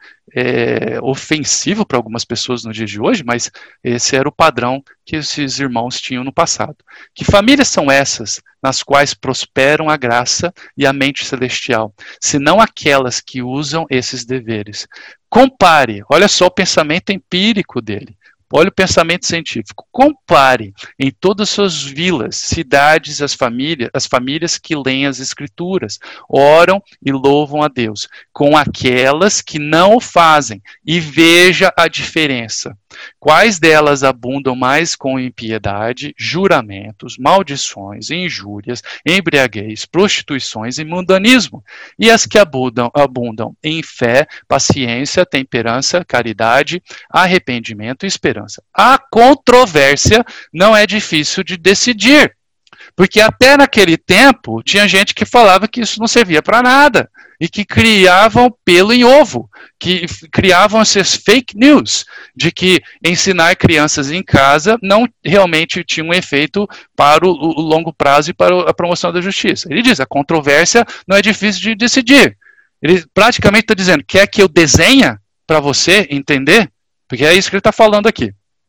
é, ofensivo para algumas pessoas no dia de hoje, mas esse era o padrão que esses irmãos tinham no passado. Que famílias são essas nas quais prosperam a graça e a mente celestial, senão aquelas que usam esses deveres? Compare, olha só o pensamento empírico dele. Olha o pensamento científico. Compare em todas as suas vilas, cidades, as famílias, as famílias que leem as Escrituras, oram e louvam a Deus, com aquelas que não o fazem, e veja a diferença. Quais delas abundam mais com impiedade, juramentos, maldições, injúrias, embriaguez, prostituições e mundanismo? E as que abundam, abundam em fé, paciência, temperança, caridade, arrependimento e esperança? A controvérsia não é difícil de decidir, porque até naquele tempo tinha gente que falava que isso não servia para nada, e que criavam pelo em ovo, que criavam esses fake news, de que ensinar crianças em casa não realmente tinha um efeito para o, o longo prazo e para a promoção da justiça. Ele diz, a controvérsia não é difícil de decidir. Ele praticamente está dizendo, quer que eu desenhe para você entender? Porque é isso que ele está falando aqui.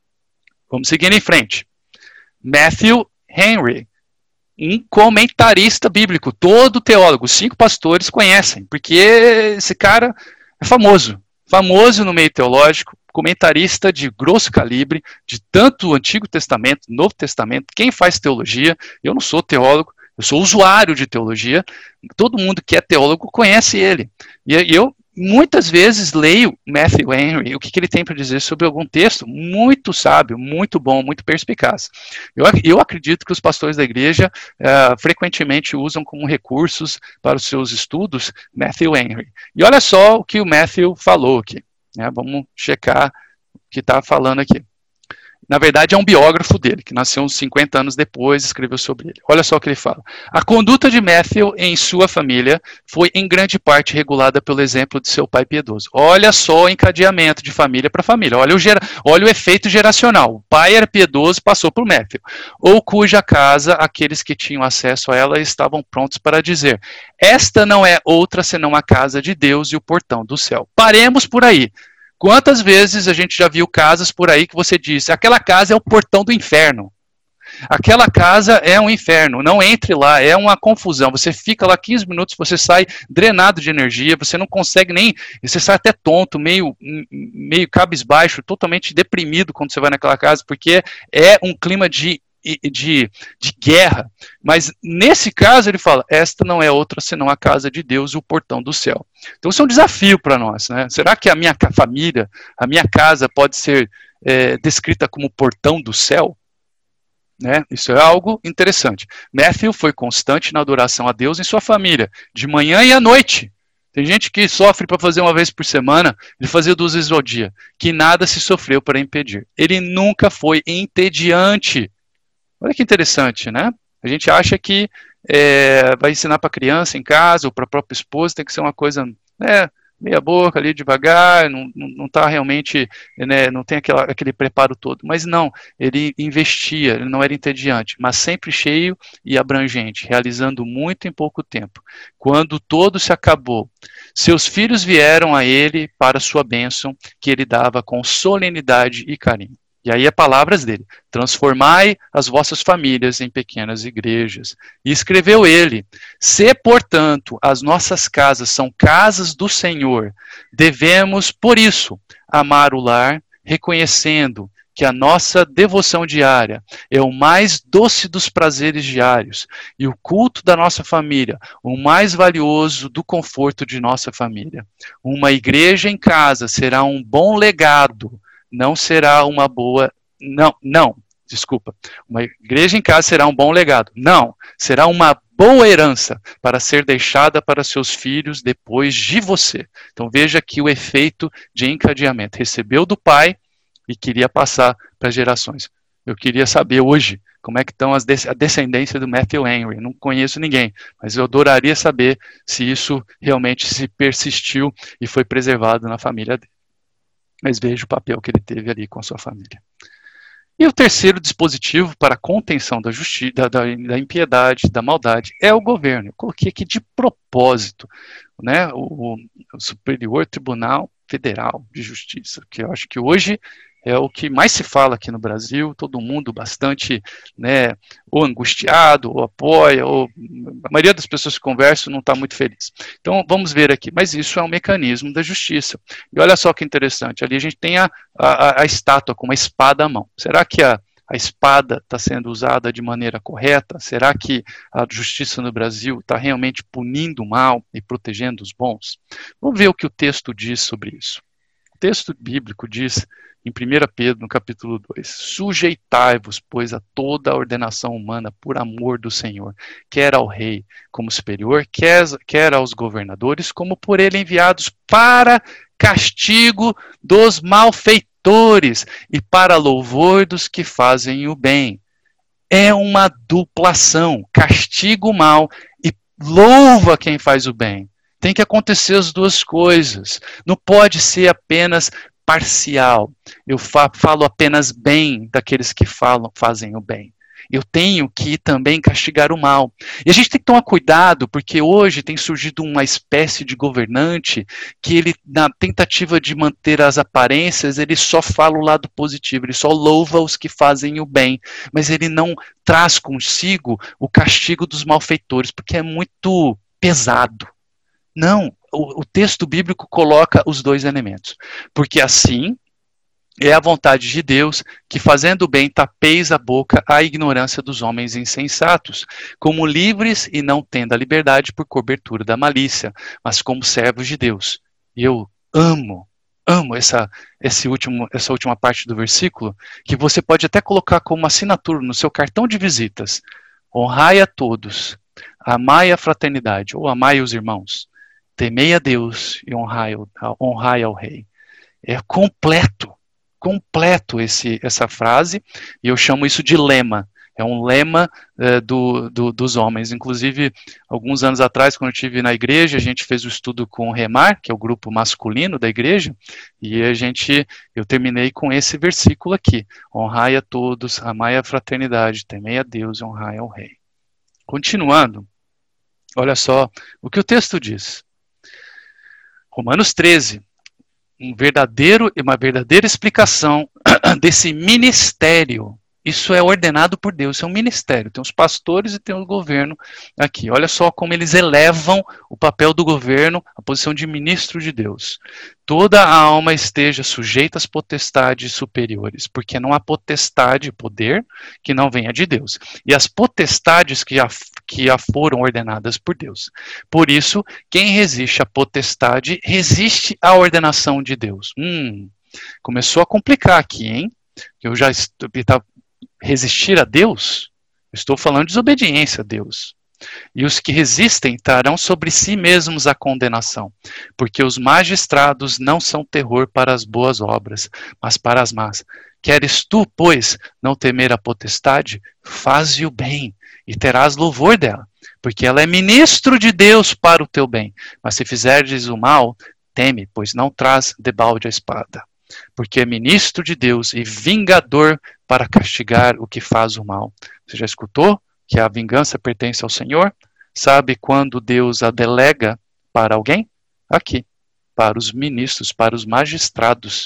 Vamos seguir em frente. Matthew Henry, um comentarista bíblico, todo teólogo, cinco pastores conhecem, porque esse cara é famoso, famoso no meio teológico, comentarista de grosso calibre, de tanto o Antigo Testamento, Novo Testamento. Quem faz teologia, eu não sou teólogo, eu sou usuário de teologia, todo mundo que é teólogo conhece ele, e eu muitas vezes leio Matthew Henry, o que, que ele tem para dizer sobre algum texto, muito sábio, muito bom, muito perspicaz. Eu, eu acredito que os pastores da igreja uh, frequentemente usam como recursos para os seus estudos Matthew Henry. E olha só o que o Matthew falou aqui, né? Vamos checar o que está falando aqui. Na verdade, é um biógrafo dele, que nasceu uns cinquenta anos depois e escreveu sobre ele. Olha só o que ele fala. A conduta de Matthew em sua família foi em grande parte regulada pelo exemplo de seu pai piedoso. Olha só o encadeamento de família para família. Olha o, gera... Olha o efeito geracional. O pai era piedoso, passou por Matthew. Ou cuja casa, aqueles que tinham acesso a ela estavam prontos para dizer, esta não é outra senão a casa de Deus e o portão do céu. Paremos por aí. Quantas vezes a gente já viu casas por aí que você disse, aquela casa é o portão do inferno. Aquela casa é um inferno, não entre lá, é uma confusão. Você fica lá quinze minutos, você sai drenado de energia, você não consegue nem, você sai até tonto, meio, meio cabisbaixo, totalmente deprimido quando você vai naquela casa, porque é um clima de De, de guerra, mas nesse caso ele fala, esta não é outra senão a casa de Deus e o portão do céu. Então isso é um desafio para nós, né? Será que a minha família, a minha casa pode ser é, descrita como portão do céu? Né? Isso é algo interessante. Matthew foi constante na adoração a Deus em sua família, de manhã e à noite. Tem gente que sofre para fazer uma vez por semana, ele fazia duas vezes ao dia, que nada se sofreu para impedir. Ele nunca foi entediante. Olha que interessante, né? A gente acha que é, vai ensinar para a criança em casa ou para a própria esposa, tem que ser uma coisa, né, meia boca ali, devagar, não, não tá realmente, né, não tem aquela, aquele preparo todo. Mas não, ele investia, ele não era entediante, mas sempre cheio e abrangente, realizando muito em pouco tempo. Quando todo se acabou, seus filhos vieram a ele para sua bênção, que ele dava com solenidade e carinho. E aí é palavras dele: transformai as vossas famílias em pequenas igrejas. E escreveu ele: se, portanto, as nossas casas são casas do Senhor, devemos, por isso, amar o lar, reconhecendo que a nossa devoção diária é o mais doce dos prazeres diários e o culto da nossa família, o mais valioso do conforto de nossa família. Uma igreja em casa será um bom legado, não será uma boa... Não, não, desculpa. Uma igreja em casa será um bom legado. Não, será uma boa herança para ser deixada para seus filhos depois de você. Então veja aqui o efeito de encadeamento. Recebeu do pai e queria passar para gerações. Eu queria saber hoje como é que estão as a descendência do Matthew Henry. Não conheço ninguém, mas eu adoraria saber se isso realmente se persistiu e foi preservado na família dele. Mas veja o papel que ele teve ali com a sua família. E o terceiro dispositivo para a contenção da, justi da, da, da impiedade, da maldade, é o governo. Eu coloquei aqui de propósito, né, o, o Superior Tribunal Federal de Justiça, que eu acho que hoje é o que mais se fala aqui no Brasil, todo mundo bastante, né, ou angustiado, ou apoia, ou a maioria das pessoas que conversam não está muito feliz. Então vamos ver aqui, mas isso é um mecanismo da justiça. E olha só que interessante, ali a gente tem a, a, a estátua com uma espada à mão. Será que a, a espada está sendo usada de maneira correta? Será que a justiça no Brasil está realmente punindo o mal e protegendo os bons? Vamos ver o que o texto diz sobre isso. O texto bíblico diz, em primeira Pedro, no capítulo dois, sujeitai-vos, pois, a toda a ordenação humana por amor do Senhor, quer ao rei como superior, quer, quer aos governadores, como por ele enviados para castigo dos malfeitores e para louvor dos que fazem o bem. É uma duplação, castiga o mal e louva quem faz o bem. Tem que acontecer as duas coisas. Não pode ser apenas parcial. Eu fa falo apenas bem daqueles que falam, fazem o bem. Eu tenho que também castigar o mal. E a gente tem que tomar cuidado, porque hoje tem surgido uma espécie de governante que ele, na tentativa de manter as aparências, ele só fala o lado positivo, ele só louva os que fazem o bem, mas ele não traz consigo o castigo dos malfeitores, porque é muito pesado. Não, o, o texto bíblico coloca os dois elementos. Porque assim é a vontade de Deus que, fazendo o bem, tapeis a boca à ignorância dos homens insensatos, como livres e não tendo a liberdade por cobertura da malícia, mas como servos de Deus. E eu amo, amo essa, esse último, essa última parte do versículo, que você pode até colocar como assinatura no seu cartão de visitas. Honrai a todos, amai a fraternidade, ou amai os irmãos. Temei a Deus e honrai, honrai ao rei. É completo, completo esse, essa frase, e eu chamo isso de lema. É um lema é, do, do, dos homens. Inclusive, alguns anos atrás, quando eu estive na igreja, a gente fez o um estudo com o Remar, que é o grupo masculino da igreja, e a gente, eu terminei com esse versículo aqui. Honrai a todos, amai a fraternidade, temei a Deus e honrai ao rei. Continuando, olha só o que o texto diz. Romanos treze, um verdadeiro, uma verdadeira explicação desse ministério. Isso é ordenado por Deus, isso é um ministério. Tem os pastores e tem o governo aqui. Olha só como eles elevam o papel do governo, a posição de ministro de Deus. Toda a alma esteja sujeita às potestades superiores, porque não há potestade, poder, que não venha de Deus. E as potestades que já, que já foram ordenadas por Deus. Por isso, quem resiste à potestade, resiste à ordenação de Deus. Hum, começou a complicar aqui, hein? Eu já estou... Resistir a Deus, estou falando de desobediência a Deus. E os que resistem trarão sobre si mesmos a condenação, porque os magistrados não são terror para as boas obras, mas para as más. Queres tu, pois, não temer a potestade? Faze o bem, e terás louvor dela, porque ela é ministro de Deus para o teu bem. Mas se fizeres o mal, teme, pois não traz debalde a espada. Porque é ministro de Deus e vingador para castigar o que faz o mal. Você já escutou que a vingança pertence ao Senhor? Sabe quando Deus a delega para alguém? Aqui, para os ministros, para os magistrados.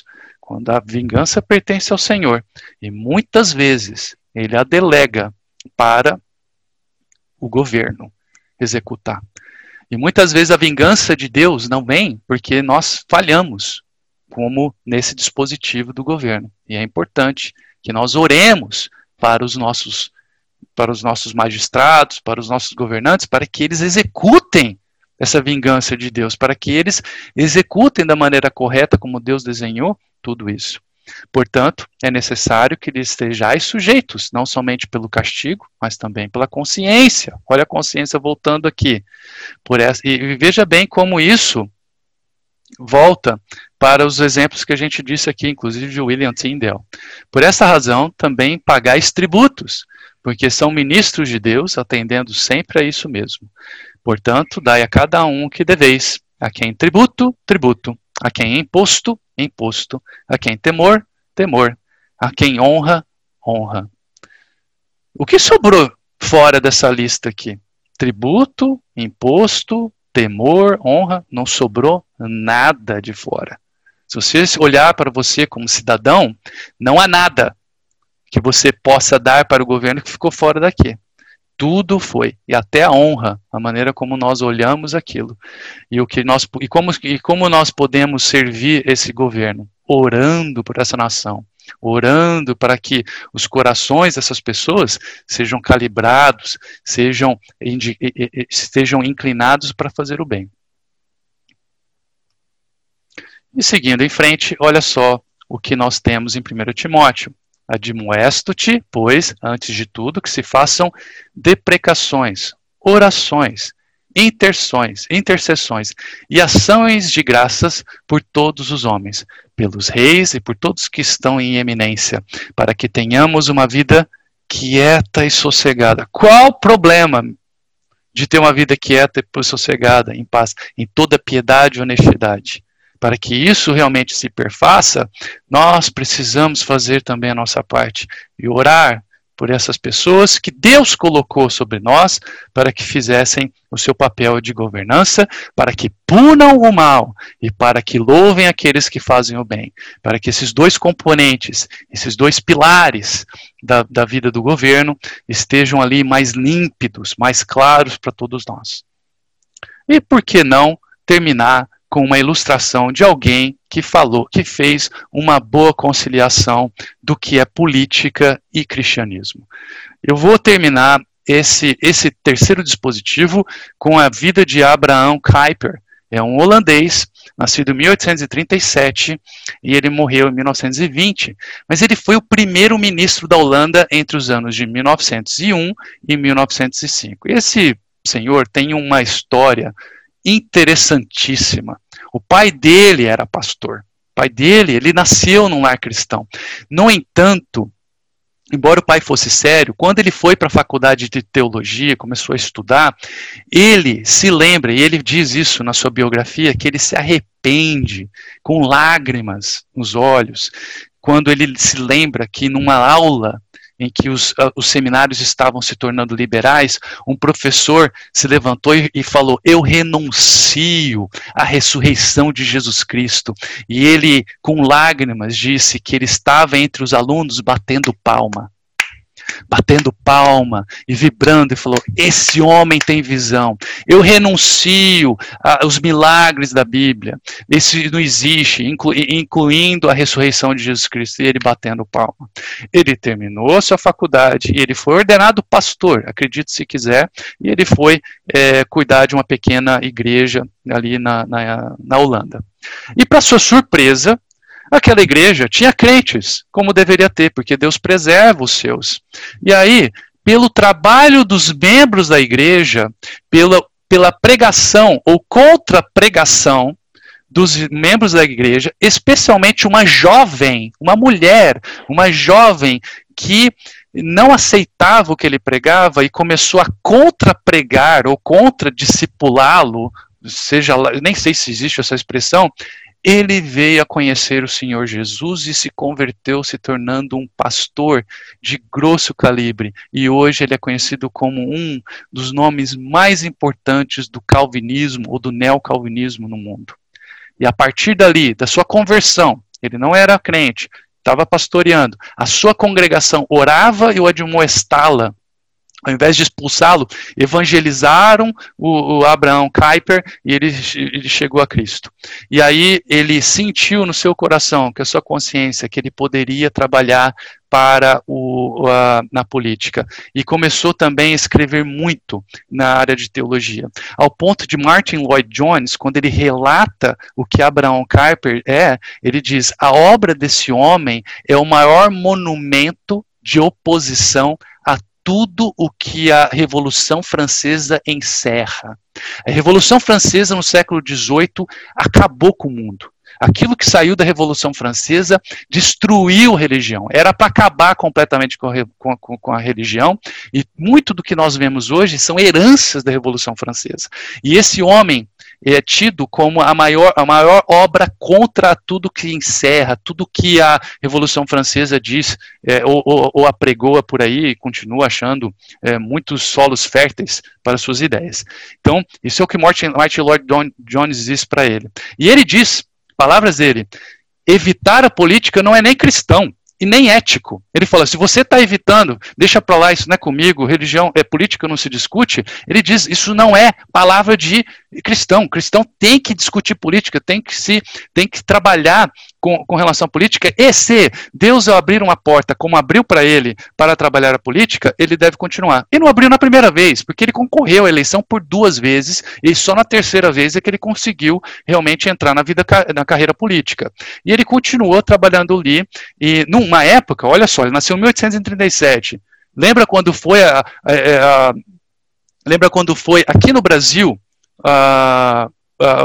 quando a vingança pertence ao Senhor, e muitas vezes ele a delega para o governo executar. E muitas vezes a vingança de Deus não vem porque nós falhamos, como nesse dispositivo do governo. E é importante que nós oremos para os nossos, para os nossos magistrados, para os nossos governantes, para que eles executem essa vingança de Deus, para que eles executem da maneira correta, como Deus desenhou tudo isso. Portanto, é necessário que eles estejais sujeitos, não somente pelo castigo, mas também pela consciência. Olha a consciência voltando aqui. Por essa, e veja bem como isso volta para os exemplos que a gente disse aqui, inclusive de William Tyndale. Por essa razão, também pagais tributos, porque são ministros de Deus, atendendo sempre a isso mesmo. Portanto, dai a cada um o que deveis, a quem tributo, tributo, a quem imposto, imposto, a quem temor, temor, a quem honra, honra. O que sobrou fora dessa lista aqui? Tributo, imposto, temor, honra, não sobrou nada de fora. Se você olhar para você como cidadão, não há nada que você possa dar para o governo que ficou fora daqui. Tudo foi, e até a honra, a maneira como nós olhamos aquilo. E, o que nós, e, como, e como nós podemos servir esse governo? Orando por essa nação, orando para que os corações dessas pessoas sejam calibrados, sejam, estejam inclinados para fazer o bem. E seguindo em frente, olha só o que nós temos em primeiro Timóteo. Admoesto-te, pois, antes de tudo, que se façam deprecações, orações, interções, intercessões e ações de graças por todos os homens, pelos reis e por todos que estão em eminência, para que tenhamos uma vida quieta e sossegada. Qual o problema de ter uma vida quieta e sossegada, em paz, em toda piedade e honestidade? Para que isso realmente se perfaça, nós precisamos fazer também a nossa parte e orar por essas pessoas que Deus colocou sobre nós para que fizessem o seu papel de governança, para que punam o mal e para que louvem aqueles que fazem o bem. Para que esses dois componentes, esses dois pilares da, da vida do governo estejam ali mais límpidos, mais claros para todos nós. E por que não terminar com uma ilustração de alguém que falou, que fez uma boa conciliação do que é política e cristianismo. Eu vou terminar esse, esse terceiro dispositivo com a vida de Abraham Kuyper. É um holandês, nascido em mil oitocentos e trinta e sete, e ele morreu em mil novecentos e vinte. Mas ele foi o primeiro ministro da Holanda entre os anos de mil novecentos e um e mil novecentos e cinco. Esse senhor tem uma história interessantíssima. O pai dele era pastor. O pai dele, ele nasceu num lar cristão. No entanto, embora o pai fosse sério, quando ele foi para a faculdade de teologia, começou a estudar, ele se lembra, e ele diz isso na sua biografia, que ele se arrepende com lágrimas nos olhos, quando ele se lembra que numa aula em que os, os seminários estavam se tornando liberais, um professor se levantou e, e falou: eu renuncio à ressurreição de Jesus Cristo. E ele, com lágrimas, disse que ele estava entre os alunos batendo palma. Batendo palma e vibrando, e falou: esse homem tem visão. Eu renuncio aos milagres da Bíblia. Esse não existe, inclu, incluindo a ressurreição de Jesus Cristo. E ele batendo palma. Ele terminou a sua faculdade e ele foi ordenado pastor, acredite se quiser, e ele foi é, cuidar de uma pequena igreja ali na, na, na Holanda. E para sua surpresa, aquela igreja tinha crentes, como deveria ter, porque Deus preserva os seus. E aí, pelo trabalho dos membros da igreja, pela, pela pregação ou contra-pregação dos membros da igreja, especialmente uma jovem, uma mulher, uma jovem que não aceitava o que ele pregava e começou a contra-pregar ou contra-discipulá-lo, seja lá, nem sei se existe essa expressão. Ele veio a conhecer o Senhor Jesus e se converteu, se tornando um pastor de grosso calibre. E hoje ele é conhecido como um dos nomes mais importantes do calvinismo ou do neocalvinismo no mundo. E a partir dali, da sua conversão, ele não era crente, estava pastoreando, a sua congregação orava e o admoestá-la. Ao invés de expulsá-lo, evangelizaram o, o Abraham Kuyper e ele, ele chegou a Cristo. E aí ele sentiu no seu coração, que a sua consciência, que ele poderia trabalhar para o, a, na política. E começou também a escrever muito na área de teologia. Ao ponto de Martin Lloyd Jones, quando ele relata o que Abraham Kuyper é, ele diz, a obra desse homem é o maior monumento de oposição a tudo o que a Revolução Francesa encerra. A Revolução Francesa, no século dezoito, acabou com o mundo. Aquilo que saiu da Revolução Francesa destruiu a religião. Era para acabar completamente com a, com, com a religião. E muito do que nós vemos hoje são heranças da Revolução Francesa. E esse homem é tido como a maior, a maior obra contra tudo que encerra, tudo que a Revolução Francesa diz, é, ou, ou, ou apregoa por aí, e continua achando é, muitos solos férteis para suas ideias. Então, isso é o que Martin, Martin Lloyd Jones diz para ele. E ele diz, palavras dele, evitar a política não é nem cristão e nem ético. Ele fala, se você está evitando, deixa para lá, isso não é comigo, religião, é política não se discute, ele diz, isso não é palavra de cristão. Cristão tem que discutir política, tem que, se, tem que trabalhar com, com relação à política, e se Deus ao abrir uma porta, como abriu para ele, para trabalhar a política, ele deve continuar. E não abriu na primeira vez, porque ele concorreu à eleição por duas vezes, e só na terceira vez é que ele conseguiu realmente entrar na vida, na carreira política. E ele continuou trabalhando ali, e numa época, olha só, ele nasceu em mil oitocentos e trinta e sete, lembra quando foi a, a, a lembra quando foi aqui no Brasil a, a,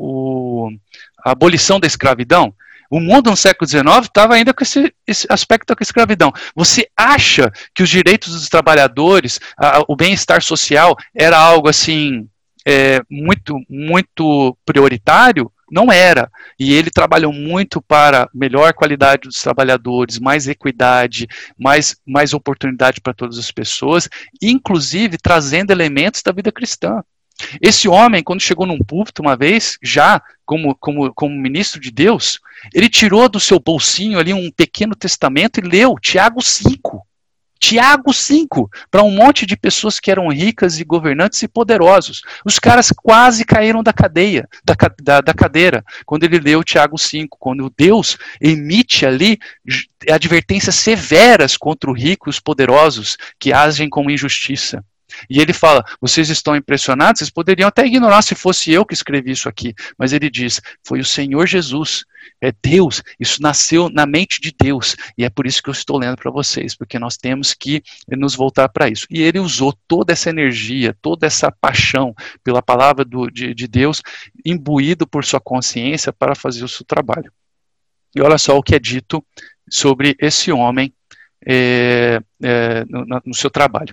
o, a abolição da escravidão? O mundo no século dezenove estava ainda com esse, esse aspecto da escravidão. Você acha que os direitos dos trabalhadores, a, o bem-estar social era algo assim é, muito, muito prioritário? Não era. E ele trabalhou muito para melhor qualidade dos trabalhadores, mais equidade, mais, mais oportunidade para todas as pessoas, inclusive trazendo elementos da vida cristã. Esse homem, quando chegou num púlpito uma vez, já como, como, como ministro de Deus, ele tirou do seu bolsinho ali um pequeno testamento e leu Tiago cinco. Tiago cinco, para um monte de pessoas que eram ricas e governantes e poderosos. Os caras quase caíram da cadeia, da, da, da cadeira, quando ele leu Tiago cinco, quando Deus emite ali advertências severas contra o rico e os poderosos que agem com injustiça. E ele fala, vocês estão impressionados? Vocês poderiam até ignorar se fosse eu que escrevi isso aqui. Mas ele diz, foi o Senhor Jesus, é Deus, isso nasceu na mente de Deus. E é por isso que eu estou lendo para vocês, porque nós temos que nos voltar para isso. E ele usou toda essa energia, toda essa paixão pela palavra do, de, de Deus, imbuído por sua consciência para fazer o seu trabalho. E olha só o que é dito sobre esse homem é, é, no, no seu trabalho.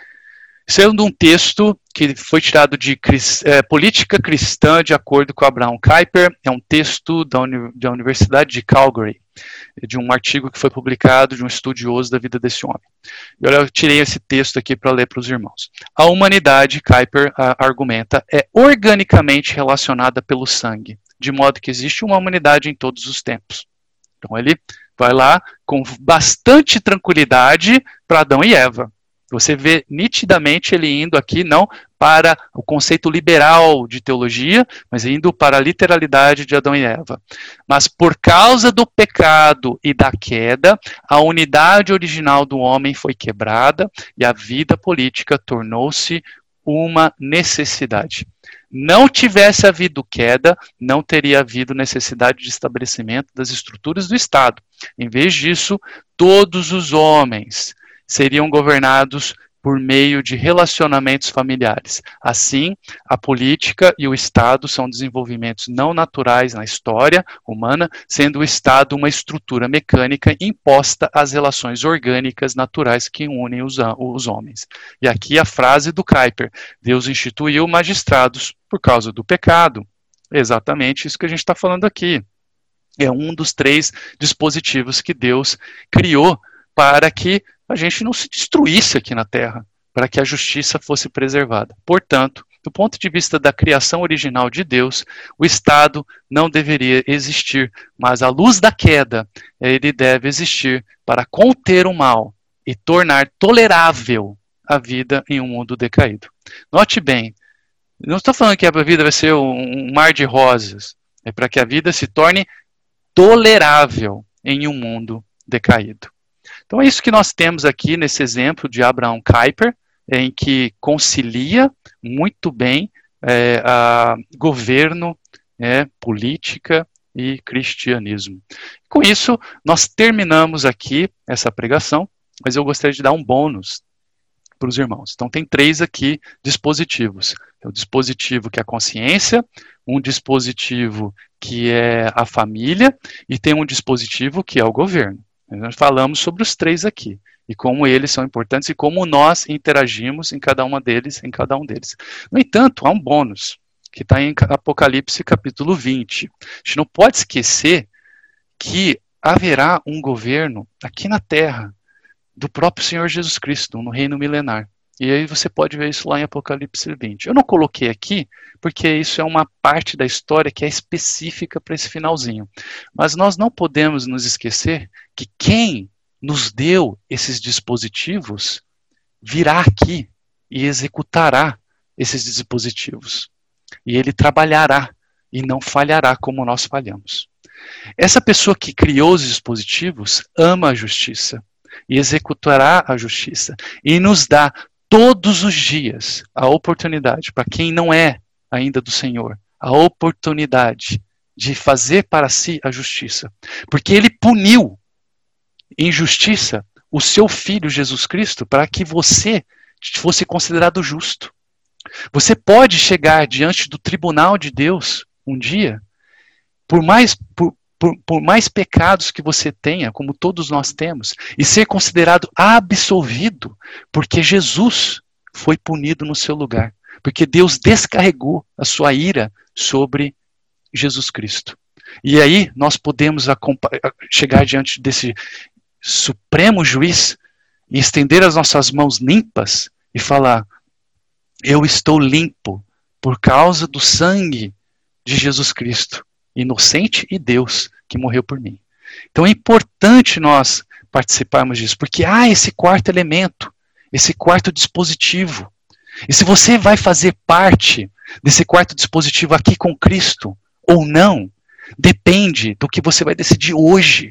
Sendo um texto que foi tirado de é, Política Cristã de acordo com Abraham Kuyper, é um texto da, uni, da Universidade de Calgary, de um artigo que foi publicado de um estudioso da vida desse homem. E olha, eu tirei esse texto aqui para ler para os irmãos. A humanidade, Kuyper a, argumenta, é organicamente relacionada pelo sangue, de modo que existe uma humanidade em todos os tempos. Então ele vai lá com bastante tranquilidade para Adão e Eva. Você vê nitidamente ele indo aqui não para o conceito liberal de teologia, mas indo para a literalidade de Adão e Eva. Mas por causa do pecado e da queda, a unidade original do homem foi quebrada e a vida política tornou-se uma necessidade. Não tivesse havido queda, não teria havido necessidade de estabelecimento das estruturas do Estado. Em vez disso, todos os homens seriam governados por meio de relacionamentos familiares. Assim, a política e o Estado são desenvolvimentos não naturais na história humana, sendo o Estado uma estrutura mecânica imposta às relações orgânicas naturais que unem os, os homens. E aqui a frase do Kuyper, Deus instituiu magistrados por causa do pecado. É exatamente isso que a gente está falando aqui. É um dos três dispositivos que Deus criou para que a gente não se destruísse aqui na Terra, para que a justiça fosse preservada. Portanto, Do ponto de vista da criação original de Deus, o Estado não deveria existir, mas à luz da queda, ele deve existir para conter o mal e tornar tolerável a vida em um mundo decaído. Note bem, não estou falando que a vida vai ser um mar de rosas, é para que a vida se torne tolerável em um mundo decaído. Então é isso que nós temos aqui nesse exemplo de Abraham Kuyper, em que concilia muito bem é, a governo, é, política e cristianismo. Com isso, nós terminamos aqui essa pregação, mas eu gostaria de dar um bônus para os irmãos. Então tem três aqui dispositivos. É o dispositivo que é a consciência, um dispositivo que é a família e tem um dispositivo que é o governo. Nós falamos sobre os três aqui e como eles são importantes e como nós interagimos em cada uma deles, em cada um deles. No entanto, há um bônus que está em Apocalipse capítulo vinte. A gente não pode esquecer que haverá um governo aqui na Terra do próprio Senhor Jesus Cristo, no reino milenar. E aí você pode ver isso lá em Apocalipse vinte. Eu não coloquei aqui, porque isso é uma parte da história que é específica para esse finalzinho. Mas nós não podemos nos esquecer que quem nos deu esses dispositivos virá aqui e executará esses dispositivos. E ele trabalhará e não falhará como nós falhamos. Essa pessoa que criou os dispositivos ama a justiça e executará a justiça e nos dá todos os dias a oportunidade, para quem não é ainda do Senhor, a oportunidade de fazer para si a justiça. Porque ele puniu em justiça o seu Filho Jesus Cristo para que você fosse considerado justo. Você pode chegar diante do tribunal de Deus um dia, por mais, por, por, por mais pecados que você tenha, como todos nós temos, e ser considerado absolvido, porque Jesus foi punido no seu lugar. Porque Deus descarregou a sua ira sobre Jesus Cristo. E aí nós podemos chegar diante desse supremo juiz e estender as nossas mãos limpas e falar: eu estou limpo por causa do sangue de Jesus Cristo, inocente e Deus que morreu por mim. Então é importante nós participarmos disso, porque há esse quarto elemento, esse quarto dispositivo. E se você vai fazer parte desse quarto dispositivo aqui com Cristo ou não, depende do que você vai decidir hoje.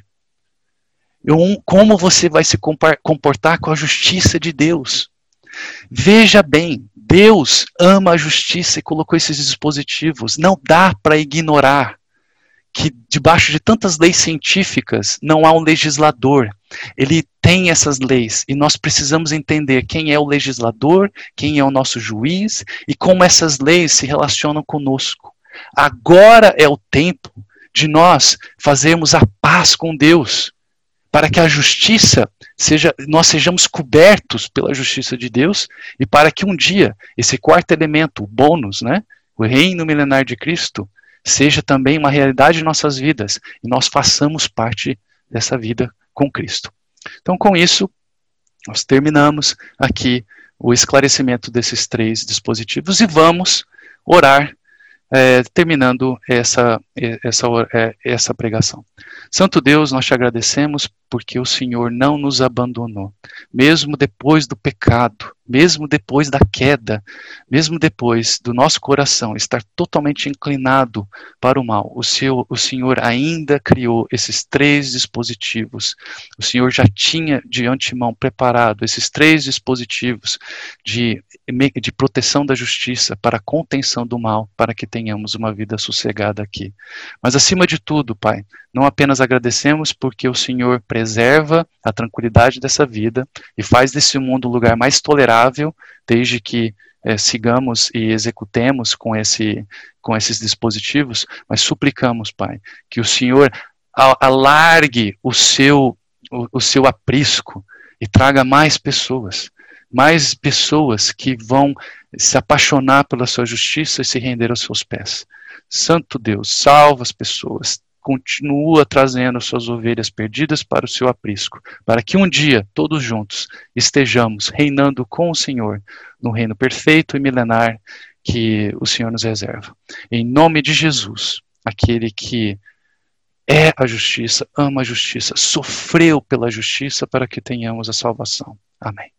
Como você vai se comportar com a justiça de Deus. Veja bem, Deus ama a justiça e colocou esses dispositivos. Não dá para ignorar que debaixo de tantas leis científicas não há um legislador. Ele tem essas leis e nós precisamos entender quem é o legislador, quem é o nosso juiz e como essas leis se relacionam conosco. Agora é o tempo de nós fazermos a paz com Deus, para que a justiça seja, nós sejamos cobertos pela justiça de Deus e para que um dia esse quarto elemento, o bônus, né, o reino milenar de Cristo, seja também uma realidade em nossas vidas e nós façamos parte dessa vida com Cristo. Então, com isso, nós terminamos aqui o esclarecimento desses três dispositivos e vamos orar, é, terminando essa, essa, essa pregação. Santo Deus, nós te agradecemos porque o Senhor não nos abandonou, mesmo depois do pecado, mesmo depois da queda, mesmo depois do nosso coração estar totalmente inclinado para o mal. O, seu, o Senhor ainda criou esses três dispositivos. O Senhor já tinha de antemão preparado esses três dispositivos de, de proteção da justiça para a contenção do mal, para que tenhamos uma vida sossegada aqui. Mas acima de tudo, Pai, não apenas agradecemos porque o Senhor preserva a tranquilidade dessa vida e faz desse mundo um lugar mais tolerável, desde que é, sigamos e executemos com, esse, com esses dispositivos, mas suplicamos, Pai, que o Senhor alargue o seu, o, o seu aprisco e traga mais pessoas, mais pessoas que vão se apaixonar pela sua justiça e se render aos seus pés. Santo Deus, salva as pessoas, continua trazendo suas ovelhas perdidas para o seu aprisco, para que um dia, todos juntos, estejamos reinando com o Senhor, no reino perfeito e milenar, que o Senhor nos reserva. Em nome de Jesus, aquele que é a justiça, ama a justiça, sofreu pela justiça para que tenhamos a salvação. Amém.